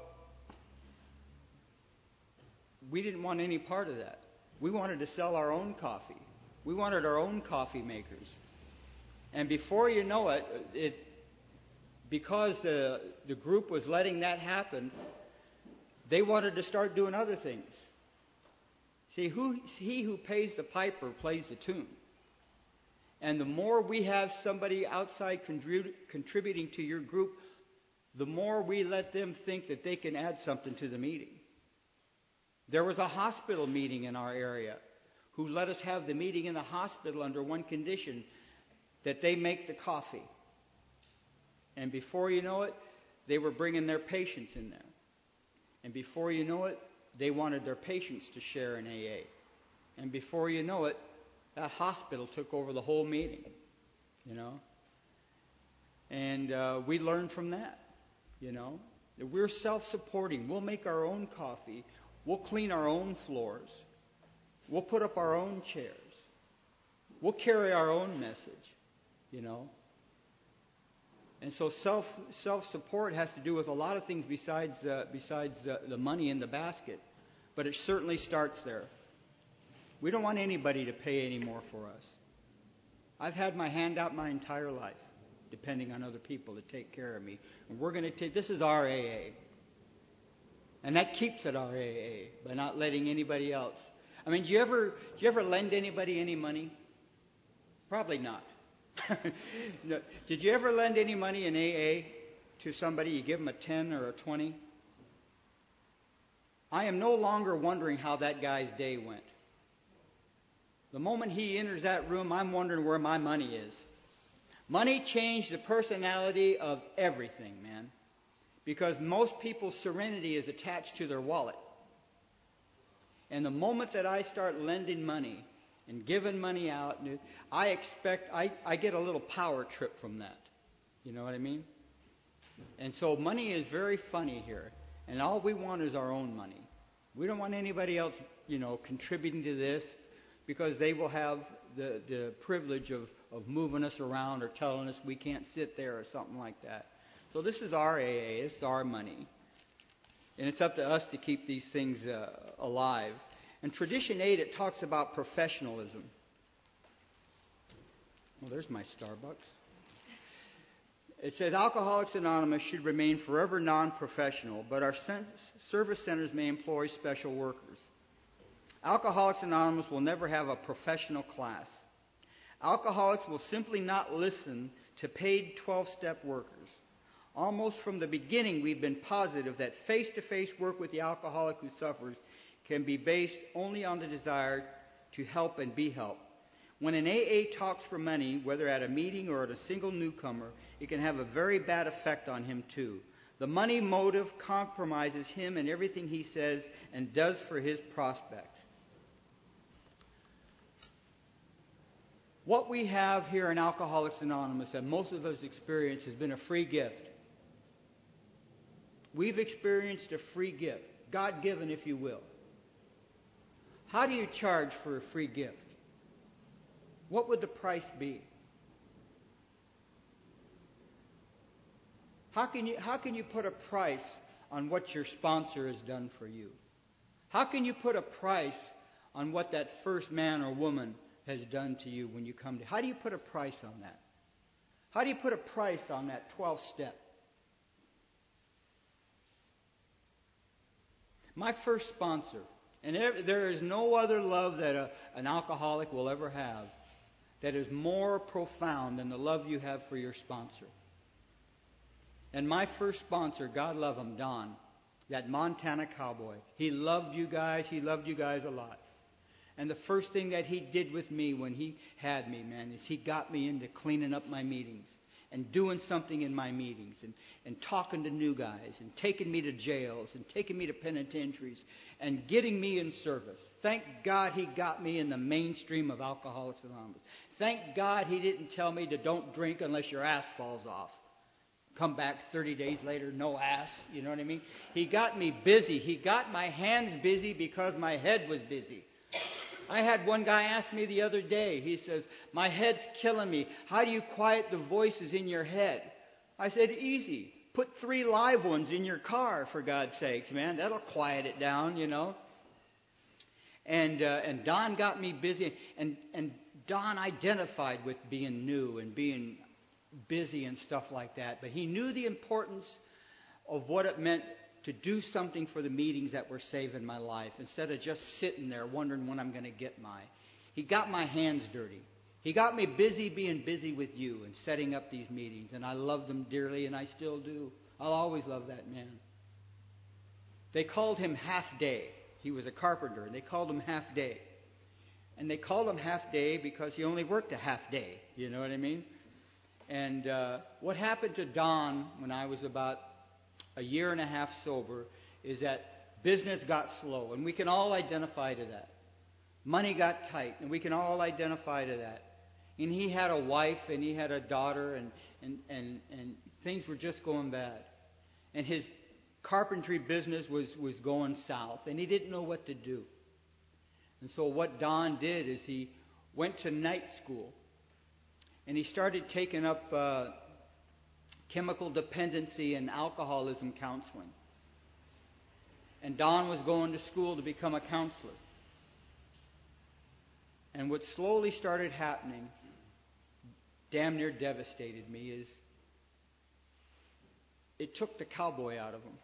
we didn't want any part of that. We wanted to sell our own coffee. We wanted our own coffee makers. And before you know it, because the group was letting that happen, they wanted to start doing other things. See, he who pays the piper plays the tune. And the more we have somebody outside contributing to your group, the more we let them think that they can add something to the meeting. There was a hospital meeting in our area who let us have the meeting in the hospital under one condition, that they make the coffee. And before you know it, they were bringing their patients in there. And before you know it, they wanted their patients to share in AA. And before you know it, that hospital took over the whole meeting, you know. And we learned from that, you know. That we're self-supporting. We'll make our own coffee. We'll clean our own floors. We'll put up our own chairs. We'll carry our own message, you know. And so self-support has to do with a lot of things besides the money in the basket. But it certainly starts there. We don't want anybody to pay any more for us. I've had my hand out my entire life, depending on other people to take care of me. And we're going to take, this is our AA. And that keeps it our AA, by not letting anybody else. I mean, do you ever lend anybody any money? Probably not. No. Did you ever lend any money in AA to somebody? You give them a 10 or a 20? I am no longer wondering how that guy's day went. The moment he enters that room, I'm wondering where my money is. Money changed the personality of everything, man. Because most people's serenity is attached to their wallet. And the moment that I start lending money and giving money out, I get a little power trip from that. You know what I mean? And so money is very funny here. And all we want is our own money. We don't want anybody else, contributing to this, because they will have the privilege of moving us around or telling us we can't sit there or something like that. So this is our AA. It's our money. And it's up to us to keep these things alive. In Tradition 8, it talks about professionalism. Well, there's my Starbucks. It says Alcoholics Anonymous should remain forever non-professional, but our service centers may employ special workers. Alcoholics Anonymous will never have a professional class. Alcoholics will simply not listen to paid 12-step workers. Almost from the beginning, we've been positive that face-to-face work with the alcoholic who suffers can be based only on the desire to help and be helped. When an AA talks for money, whether at a meeting or at a single newcomer, it can have a very bad effect on him too. The money motive compromises him and everything he says and does for his prospects. What we have here in Alcoholics Anonymous, that most of us experience, has been a free gift. We've experienced a free gift, God-given, if you will. How do you charge for a free gift? What would the price be? How can you put a price on what your sponsor has done for you? How can you put a price on what that first man or woman has done to you when you come to? How do you put a price on that? How do you put a price on that 12th step? My first sponsor, and there is no other love that an alcoholic will ever have that is more profound than the love you have for your sponsor. And my first sponsor, God love him, Don, that Montana cowboy. He loved you guys. He loved you guys a lot. And the first thing that he did with me when he had me, man, is he got me into cleaning up my meetings and doing something in my meetings and talking to new guys and taking me to jails and taking me to penitentiaries and getting me in service. Thank God he got me in the mainstream of Alcoholics Anonymous. Thank God he didn't tell me to don't drink unless your ass falls off. Come back 30 days later, no ass. You know what I mean? He got me busy. He got my hands busy because my head was busy. I had one guy ask me the other day, he says, my head's killing me. How do you quiet the voices in your head? I said, easy. Put 3 live ones in your car, for God's sakes, man. That'll quiet it down, And Don got me busy. And Don identified with being new and being busy and stuff like that. But he knew the importance of what it meant to do something for the meetings that were saving my life instead of just sitting there wondering when I'm going to get my. He got my hands dirty. He got me busy being busy with you and setting up these meetings. And I loved him dearly, and I still do. I'll always love that man. They called him Half Day. He was a carpenter, and they called him Half Day. And they called him Half Day because he only worked a half day. You know what I mean? And what happened to Don when I was about a year and a half sober is that business got slow, and we can all identify to that. Money got tight, and we can all identify to that. And he had a wife, and he had a daughter, and things were just going bad. And his carpentry business was going south, and he didn't know what to do. And so what Don did is he went to night school, and he started taking up chemical dependency and alcoholism counseling. And Don was going to school to become a counselor. And what slowly started happening, damn near devastated me, is it took the cowboy out of him.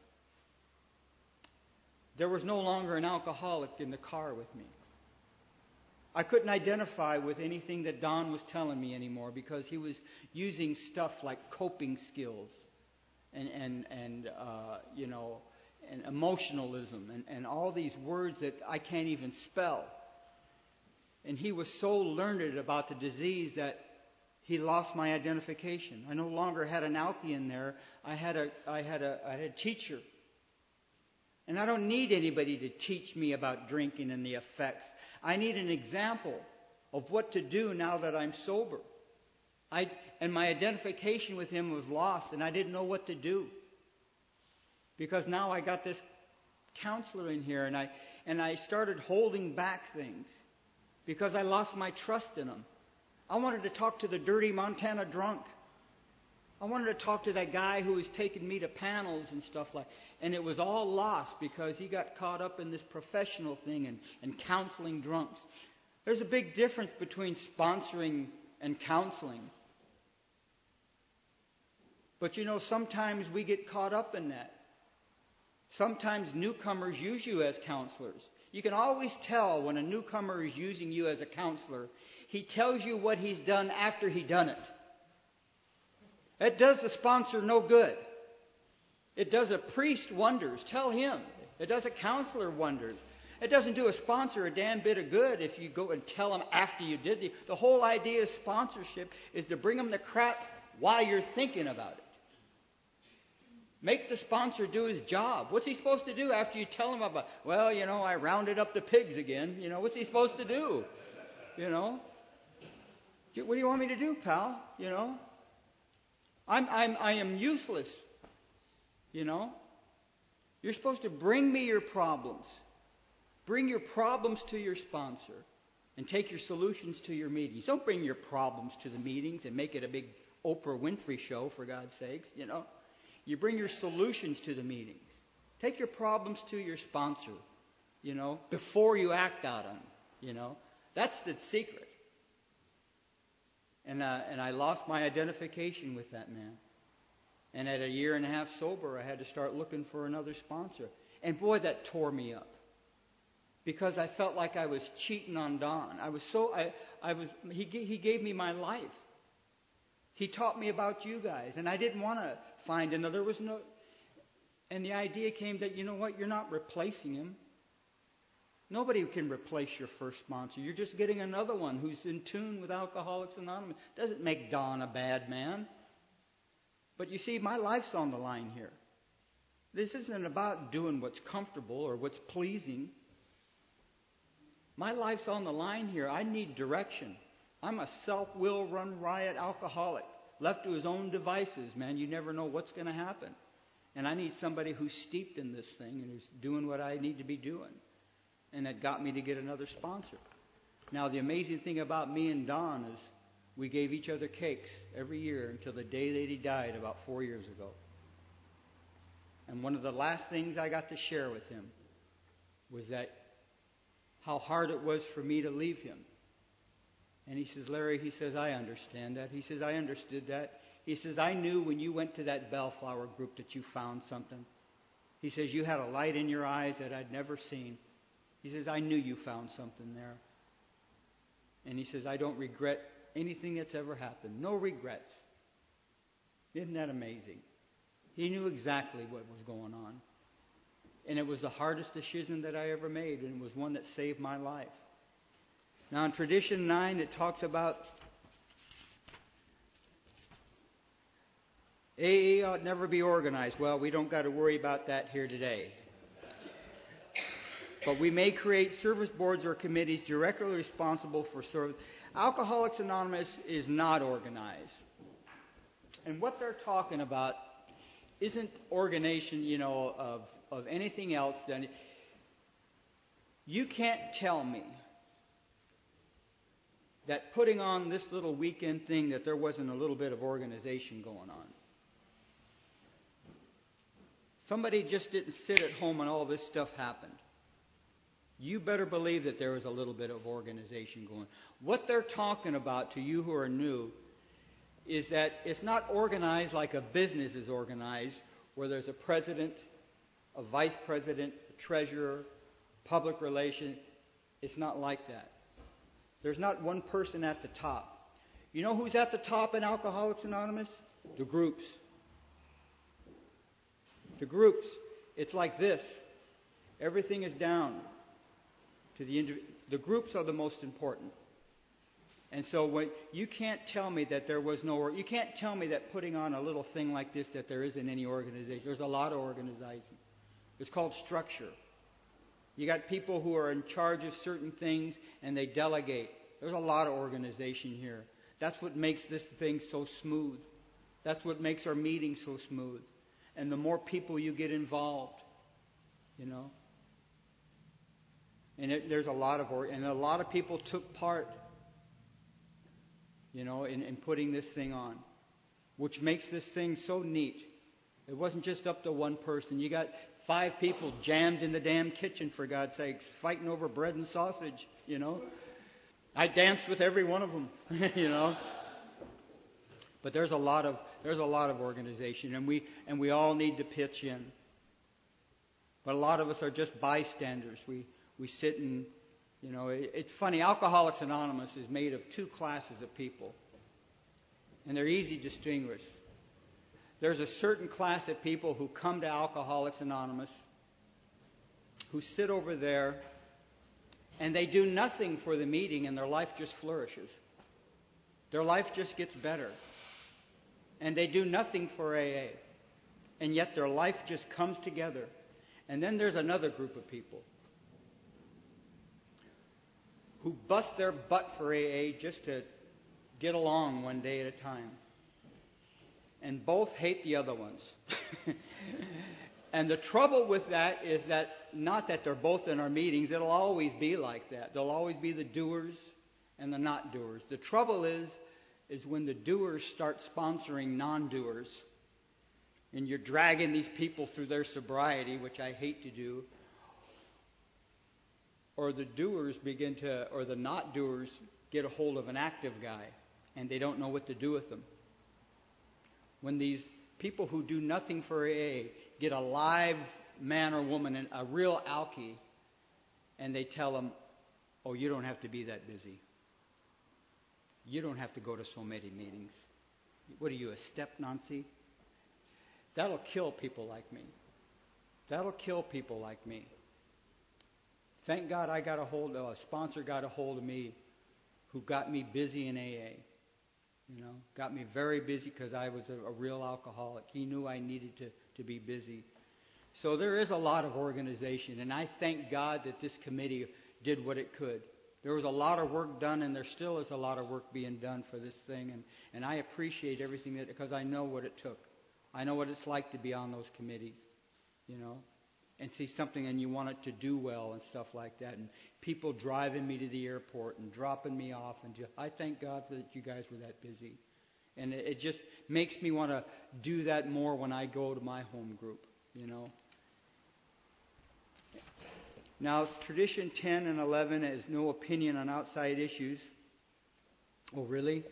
There was no longer an alcoholic in the car with me. I couldn't identify with anything that Don was telling me anymore because he was using stuff like coping skills and emotionalism and all these words that I can't even spell. And he was so learned about the disease that he lost my identification. I no longer had an alky in there. I had a teacher. And I don't need anybody to teach me about drinking and the effects. I need an example of what to do now that I'm sober. And my identification with him was lost, and I didn't know what to do. Because now I got this counselor in here, and I started holding back things because I lost my trust in him. I wanted to talk to the dirty Montana drunk. I wanted to talk to that guy who was taking me to panels and stuff like that. And it was all lost because he got caught up in this professional thing and counseling drunks. There's a big difference between sponsoring and counseling. But you know, sometimes we get caught up in that. Sometimes newcomers use you as counselors. You can always tell when a newcomer is using you as a counselor. He tells you what he's done after he done it. It does the sponsor no good. It does a priest wonders. Tell him. It does a counselor wonders. It doesn't do a sponsor a damn bit of good if you go and tell him after you did the whole idea of sponsorship is to bring him the crap while you're thinking about it. Make the sponsor do his job. What's he supposed to do after you tell him about, well, you know, I rounded up the pigs again. You know, what's he supposed to do? You know? What do you want me to do, pal? You know? I am useless. You know? You're supposed to bring me your problems. Bring your problems to your sponsor and take your solutions to your meetings. Don't bring your problems to the meetings and make it a big Oprah Winfrey show, for God's sakes, you know. You bring your solutions to the meetings. Take your problems to your sponsor, you know, before you act out on them, you know. That's the secret. And I lost my identification with that man. And at a year and a half sober, I had to start looking for another sponsor. And boy, that tore me up. Because I felt like I was cheating on Don. He gave me my life. He taught me about you guys. And I didn't want to find another. And the idea came that, you know what, you're not replacing him. Nobody can replace your first sponsor. You're just getting another one who's in tune with Alcoholics Anonymous. Doesn't make Don a bad man. But you see, my life's on the line here. This isn't about doing what's comfortable or what's pleasing. My life's on the line here. I need direction. I'm a self-will run riot alcoholic. Left to his own devices, man. You never know what's going to happen. And I need somebody who's steeped in this thing and who's doing what I need to be doing. And that got me to get another sponsor. Now, the amazing thing about me and Don is we gave each other cakes every year until the day that he died about 4 years ago. And one of the last things I got to share with him was that how hard it was for me to leave him. And he says, Larry, he says, I understand that. He says, I understood that. He says, I knew when you went to that Bellflower group that you found something. He says, you had a light in your eyes that I'd never seen. He says, I knew you found something there. And he says, I don't regret anything that's ever happened. No regrets. Isn't that amazing? He knew exactly what was going on. And it was the hardest decision that I ever made, and it was one that saved my life. Now in Tradition 9, it talks about AA ought never be organized. Well, we don't got to worry about that here today. But we may create service boards or committees directly responsible for service. Alcoholics Anonymous is not organized. And what they're talking about isn't organization, you know, of anything else than... You can't tell me that putting on this little weekend thing that there wasn't a little bit of organization going on. Somebody just didn't sit at home and all this stuff happened. You better believe that there was a little bit of organization going. What they're talking about to you who are new is that it's not organized like a business is organized, where there's a president, a vice president, a treasurer, public relations. It's not like that. There's not one person at the top. You know who's at the top in Alcoholics Anonymous? The groups. The groups. It's like this. Everything is down to the groups are the most important. And so you can't tell me that there was no, you can't tell me that putting on a little thing like this that there isn't any organization. There's a lot of organization. It's called structure. You got people who are in charge of certain things and they delegate. There's a lot of organization here. That's what makes this thing so smooth. That's what makes our meetings so smooth. And the more people you get involved, you know. And there's a lot of people took part, you know, in putting this thing on, which makes this thing so neat. It wasn't just up to one person. You got 5 people jammed in the damn kitchen, for God's sakes, fighting over bread and sausage, you know. I danced with every one of them, you know. But there's a lot of organization, and we all need to pitch in. But a lot of us are just bystanders. We sit and, you know, it's funny. Alcoholics Anonymous is made of 2 classes of people, and they're easy to distinguish. There's a certain class of people who come to Alcoholics Anonymous, who sit over there, and they do nothing for the meeting, and their life just flourishes. Their life just gets better. And they do nothing for AA. And yet their life just comes together. And then there's another group of people who bust their butt for AA just to get along one day at a time. And both hate the other ones. And the trouble with that is that, not that they're both in our meetings, it'll always be like that. There'll always be the doers and the not doers. The trouble is when the doers start sponsoring non-doers, and you're dragging these people through their sobriety, which I hate to do, or the doers or the not doers get a hold of an active guy, and they don't know what to do with them. When these people who do nothing for AA get a live man or woman, a real alkie, and they tell them, oh, you don't have to be that busy. You don't have to go to so many meetings. What are you, a step Nancy? That'll kill people like me. That'll kill people like me. Thank God a sponsor got a hold of me who got me busy in AA. You know, got me very busy because I was a real alcoholic. He knew I needed to be busy. So there is a lot of organization, and I thank God that this committee did what it could. There was a lot of work done, and there still is a lot of work being done for this thing, and I appreciate everything because I know what it took. I know what it's like to be on those committees, you know, and see something and you want it to do well and stuff like that, and people driving me to the airport and dropping me off, and I thank God that you guys were that busy. And it just makes me want to do that more when I go to my home group, you know. Now, tradition 10 and 11 is no opinion on outside issues. Oh, really?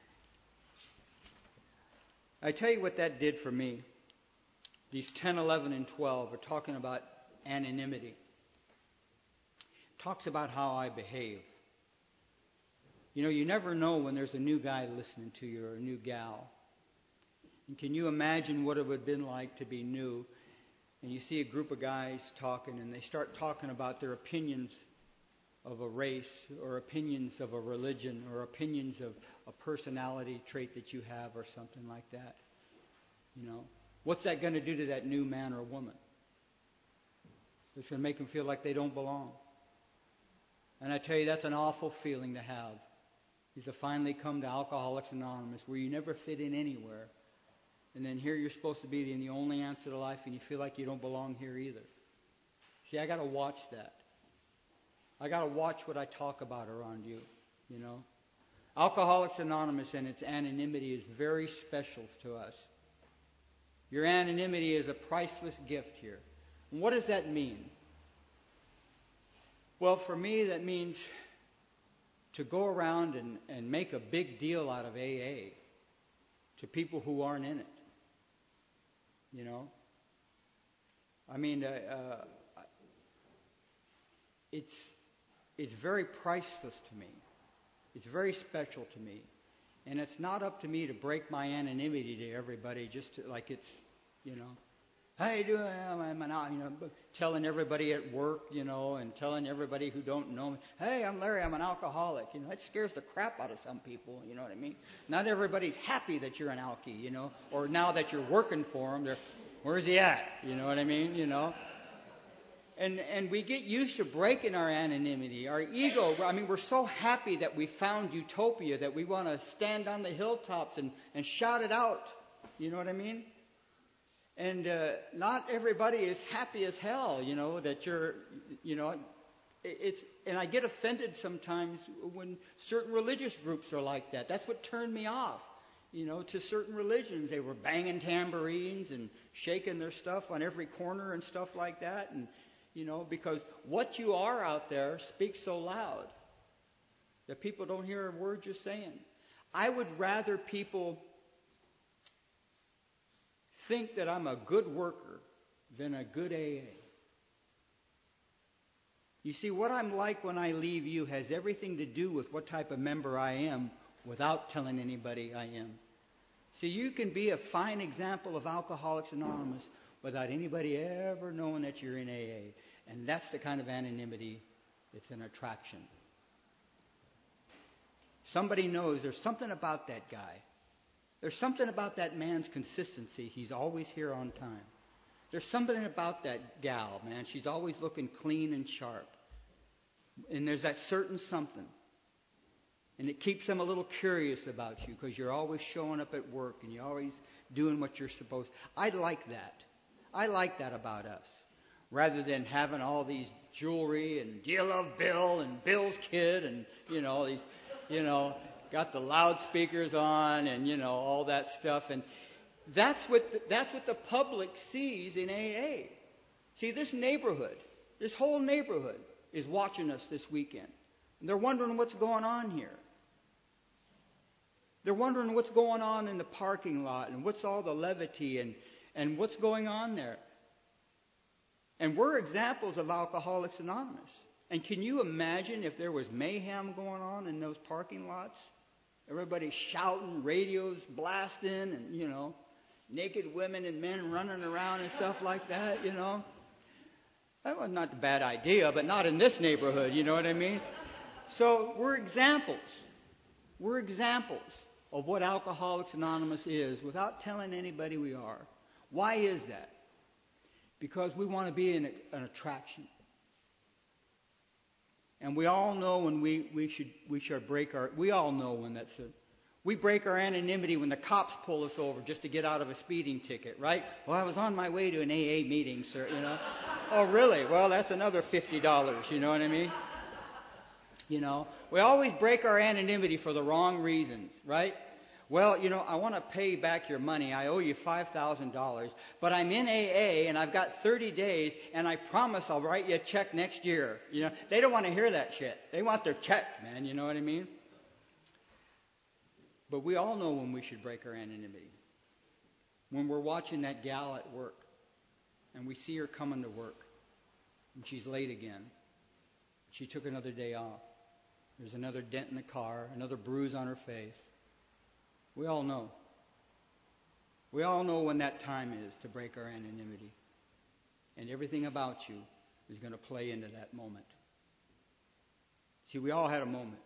I tell you what that did for me. These 10, 11, and 12 are talking about anonymity. It talks about how I behave. You know, you never know when there's a new guy listening to you or a new gal. And can you imagine what it would have been like to be new? And you see a group of guys talking, and they start talking about their opinions of a race, or opinions of a religion, or opinions of a personality trait that you have, or something like that. You know, what's that going to do to that new man or woman? It's going to make them feel like they don't belong. And I tell you, that's an awful feeling to have. Is to finally come to Alcoholics Anonymous, where you never fit in anywhere. And then here you're supposed to be the only answer to life, and you feel like you don't belong here either. See, I got to watch that. I got to watch what I talk about around you, you know. Alcoholics Anonymous and its anonymity is very special to us. Your anonymity is a priceless gift here. And what does that mean? Well, for me, that means to go around and make a big deal out of AA to people who aren't in it. You know? I mean, it's very priceless to me. It's very special to me. And it's not up to me to break my anonymity to everybody just to, like it's, you know. How you doing? I'm an telling everybody at work, and telling everybody who don't know me, hey, I'm Larry, I'm an alcoholic. That scares the crap out of some people, you know what I mean? Not everybody's happy that you're an alkie, or now that you're working for them, where's he at? You know what I mean? And we get used to breaking our anonymity, our ego. We're so happy that we found utopia that we want to stand on the hilltops and shout it out. You know what I mean? And not everybody is happy as hell, that you're, and I get offended sometimes when certain religious groups are like that. That's what turned me off, to certain religions. They were banging tambourines and shaking their stuff on every corner and stuff like that. And, because what you are out there speaks so loud that people don't hear a word you're saying. I would rather people think that I'm a good worker than a good AA. You see, what I'm like when I leave you has everything to do with what type of member I am without telling anybody I am. See, you can be a fine example of Alcoholics Anonymous without anybody ever knowing that you're in AA. And that's the kind of anonymity that's an attraction. Somebody knows there's something about that guy. There's something about that man's consistency. He's always here on time. There's something about that gal, man. She's always looking clean and sharp. And there's that certain something. And it keeps them a little curious about you because you're always showing up at work and you're always doing what you're supposed to. I like that. I like that about us. Rather than having all these jewelry and do you love Bill and Bill's kid and, these, got the loudspeakers on and, all that stuff. And that's what the public sees in AA. See, this neighborhood, this whole neighborhood is watching us this weekend. And they're wondering what's going on here. They're wondering what's going on in the parking lot and what's all the levity and what's going on there. And we're examples of Alcoholics Anonymous. And can you imagine if there was mayhem going on in those parking lots? Everybody shouting, radios blasting, and, naked women and men running around and stuff like that, That was not a bad idea, but not in this neighborhood, you know what I mean? So we're examples. We're examples of what Alcoholics Anonymous is without telling anybody we are. Why is that? Because we want to be an attraction. And we all know when we should break we all know when that's it. We break our anonymity when the cops pull us over just to get out of a speeding ticket, right? Well, I was on my way to an AA meeting, sir, Oh, really? Well, that's another $50, you know what I mean? We always break our anonymity for the wrong reasons, right? Well, I want to pay back your money. I owe you $5,000, but I'm in AA and I've got 30 days and I promise I'll write you a check next year. They don't want to hear that shit. They want their check, man. You know what I mean? But we all know when we should break our anonymity. When we're watching that gal at work and we see her coming to work and she's late again. She took another day off. There's another dent in the car, another bruise on her face. We all know. We all know when that time is to break our anonymity. And everything about you is going to play into that moment. See, we all had a moment.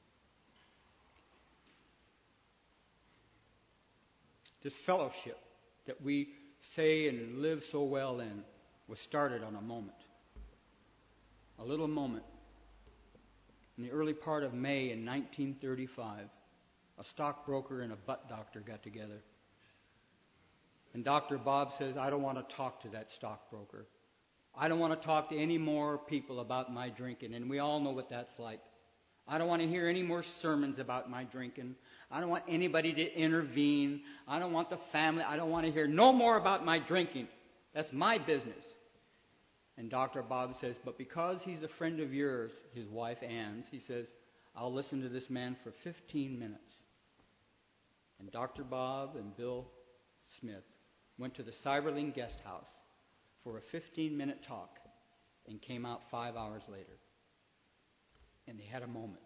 This fellowship that we say and live so well in was started on a moment. A little moment. In the early part of May in 1935, a stockbroker and a butt doctor got together. And Dr. Bob says, I don't want to talk to that stockbroker. I don't want to talk to any more people about my drinking. And we all know what that's like. I don't want to hear any more sermons about my drinking. I don't want anybody to intervene. I don't want the family. I don't want to hear no more about my drinking. That's my business. And Dr. Bob says, but because he's a friend of yours, his wife Ann's, he says, I'll listen to this man for 15 minutes. And Dr. Bob and Bill Smith went to the Cyberling guest house for a 15-minute talk and came out 5 hours later. And they had a moment.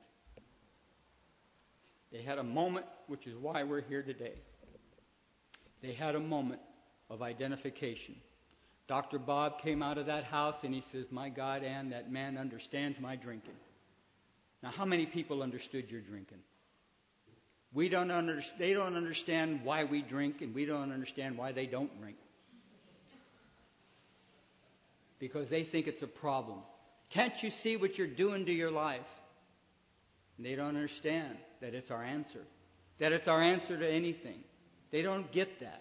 They had a moment, which is why we're here today. They had a moment of identification. Dr. Bob came out of that house and he says, "My God, Ann, that man understands my drinking." Now, how many people understood your drinking? They don't understand why we drink, and we don't understand why they don't drink. Because they think it's a problem. Can't you see what you're doing to your life? And they don't understand that it's our answer. That it's our answer to anything. They don't get that.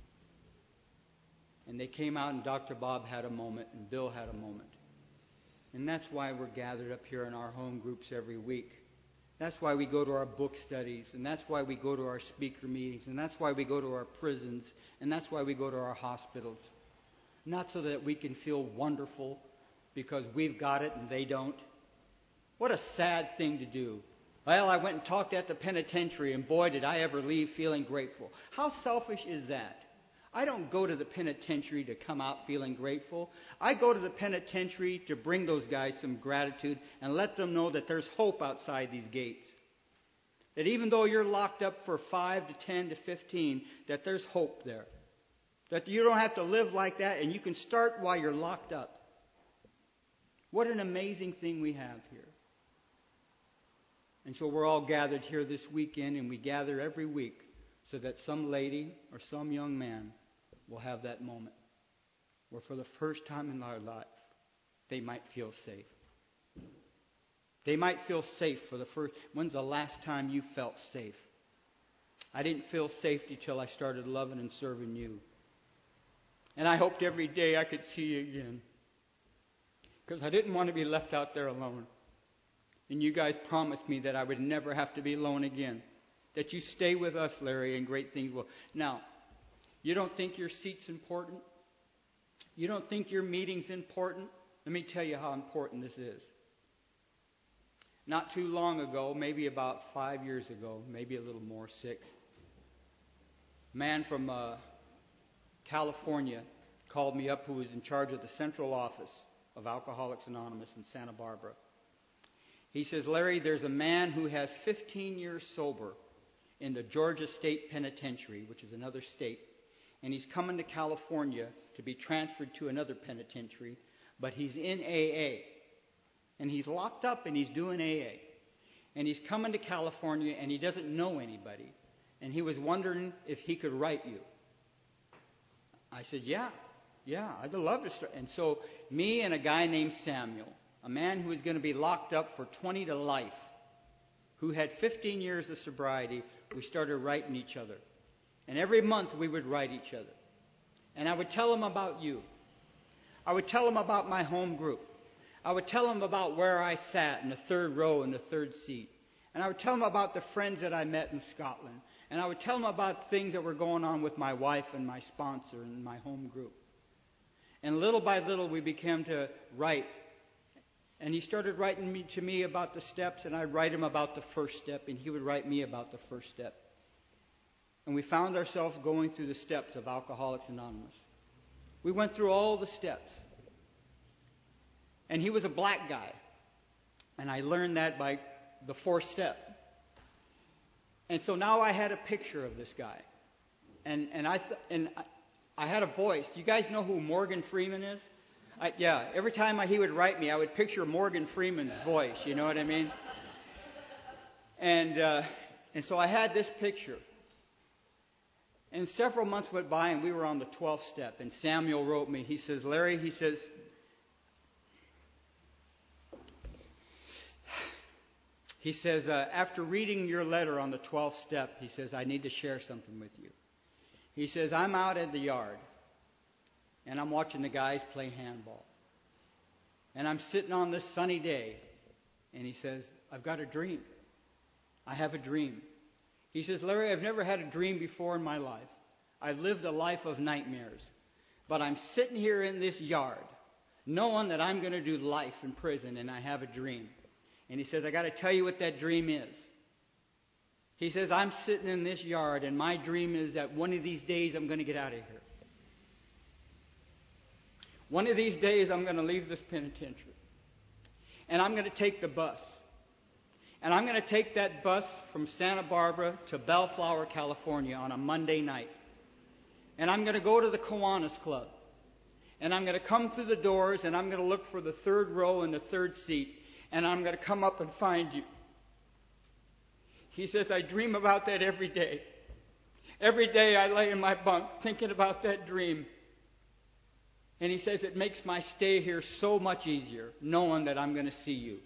And they came out and Dr. Bob had a moment and Bill had a moment. And that's why we're gathered up here in our home groups every week. That's why we go to our book studies, and that's why we go to our speaker meetings, and that's why we go to our prisons, and that's why we go to our hospitals. Not so that we can feel wonderful because we've got it and they don't. What a sad thing to do. Well, I went and talked at the penitentiary, and boy, did I ever leave feeling grateful. How selfish is that? I don't go to the penitentiary to come out feeling grateful. I go to the penitentiary to bring those guys some gratitude and let them know that there's hope outside these gates. That even though you're locked up for 5 to 10 to 15, that there's hope there. That you don't have to live like that and you can start while you're locked up. What an amazing thing we have here. And so we're all gathered here this weekend, and we gather every week so that some lady or some young man will have that moment where for the first time in their life they might feel safe. They might feel safe for the first. When's the last time you felt safe? I didn't feel safety till I started loving and serving you. And I hoped every day I could see you again. Because I didn't want to be left out there alone. And you guys promised me that I would never have to be alone again. That you stay with us, Larry, and great things will. Now, you don't think your seat's important? You don't think your meeting's important? Let me tell you how important this is. Not too long ago, maybe about 5 years ago, maybe a little more, 6, a man from California called me up, who was in charge of the central office of Alcoholics Anonymous in Santa Barbara. He says, "Larry, there's a man who has 15 years sober in the Georgia State Penitentiary," which is another state, "and he's coming to California to be transferred to another penitentiary, but he's in AA. And he's locked up and he's doing AA. And he's coming to California and he doesn't know anybody. And he was wondering if he could write you." I said, yeah, I'd love to start. And so me and a guy named Samuel, a man who was going to be locked up for 20 to life, who had 15 years of sobriety, we started writing each other. And every month we would write each other. And I would tell him about you. I would tell him about my home group. I would tell him about where I sat in the third row in the third seat. And I would tell him about the friends that I met in Scotland. And I would tell him about things that were going on with my wife and my sponsor and my home group. And little by little we began to write. And he started writing to me about the steps, and I'd write him about the first step, and he would write me about the first step. And we found ourselves going through the steps of Alcoholics Anonymous. We went through all the steps. And he was a black guy. And I learned that by the fourth step. And so now I had a picture of this guy. And I had a voice. You guys know who Morgan Freeman is? Every time he would write me, I would picture Morgan Freeman's voice. You know what I mean? And so I had this picture. And several months went by, and we were on the 12th step. And Samuel wrote me. He says, "Larry," he says, "after reading your letter on the 12th step," he says, "I need to share something with you." He says, "I'm out in the yard, and I'm watching the guys play handball. And I'm sitting on this sunny day." And he says, "I've got a dream. I have a dream." He says, "Larry, I've never had a dream before in my life. I've lived a life of nightmares. But I'm sitting here in this yard, knowing that I'm going to do life in prison, and I have a dream." And he says, "I got to tell you what that dream is." He says, "I'm sitting in this yard, and my dream is that one of these days I'm going to get out of here. One of these days I'm going to leave this penitentiary. And I'm going to take the bus. And I'm going to take that bus from Santa Barbara to Bellflower, California on a Monday night. And I'm going to go to the Kiwanis Club. And I'm going to come through the doors, and I'm going to look for the third row and the third seat, and I'm going to come up and find you. He says, I dream about that every day. Every day I lay in my bunk thinking about that dream. And he says, it makes my stay here so much easier, knowing that I'm going to see you.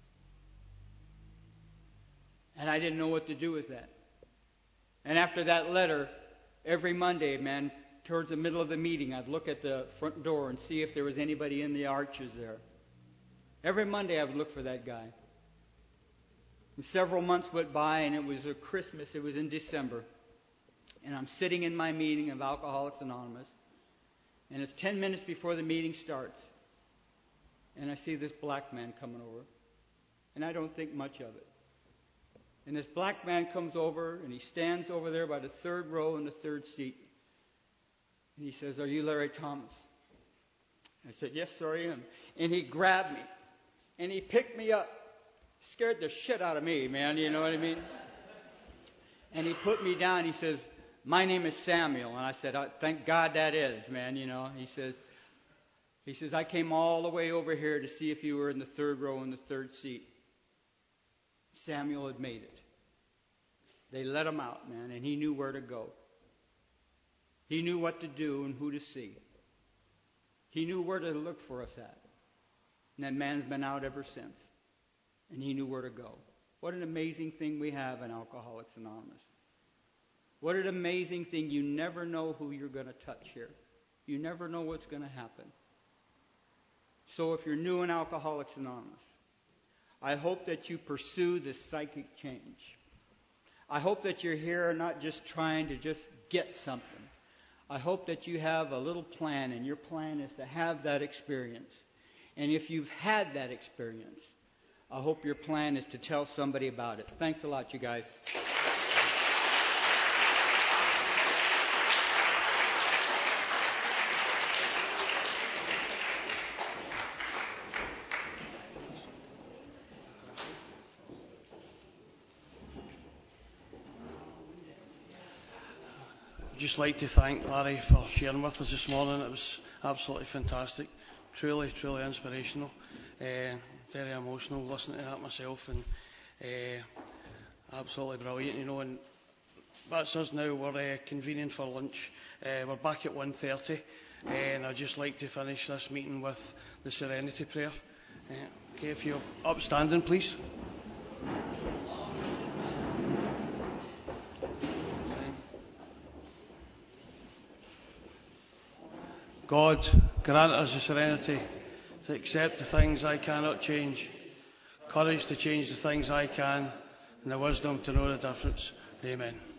And I didn't know what to do with that. And after that letter, every Monday, man, towards the middle of the meeting, I'd look at the front door and see if there was anybody in the arches there. Every Monday I would look for that guy. And several months went by, and it was a Christmas. It was in December. And I'm sitting in my meeting of Alcoholics Anonymous. And it's 10 minutes before the meeting starts. And I see this black man coming over. And I don't think much of it. And this black man comes over, and he stands over there by the third row in the third seat. And he says, are you Larry Thomas? I said, yes, sir, I am. And he grabbed me. And he picked me up. Scared the shit out of me, man, you know what I mean? And he put me down. He says, my name is Samuel. And I said, thank God that is, man, you know. He says, I came all the way over here to see if you were in the third row in the third seat. Samuel had made it. They let him out, man, and he knew where to go. He knew what to do and who to see. He knew where to look for us at. And that man's been out ever since. And he knew where to go. What an amazing thing we have in Alcoholics Anonymous. What an amazing thing. You never know who you're going to touch here. You never know what's going to happen. So if you're new in Alcoholics Anonymous, I hope that you pursue this psychic change. I hope that you're here not just trying to just get something. I hope that you have a little plan, and your plan is to have that experience. And if you've had that experience, I hope your plan is to tell somebody about it. Thanks a lot, you guys. I'd just like to thank Larry for sharing with us this morning. It was absolutely fantastic. Truly, truly inspirational. Very emotional listening to that myself, and absolutely brilliant, you know. And that's us now. We're convening for lunch. We're back at 1:30, and I'd just like to finish this meeting with the Serenity Prayer. Okay, if you're upstanding, please. God, grant us the serenity to accept the things I cannot change, courage to change the things I can, and the wisdom to know the difference. Amen.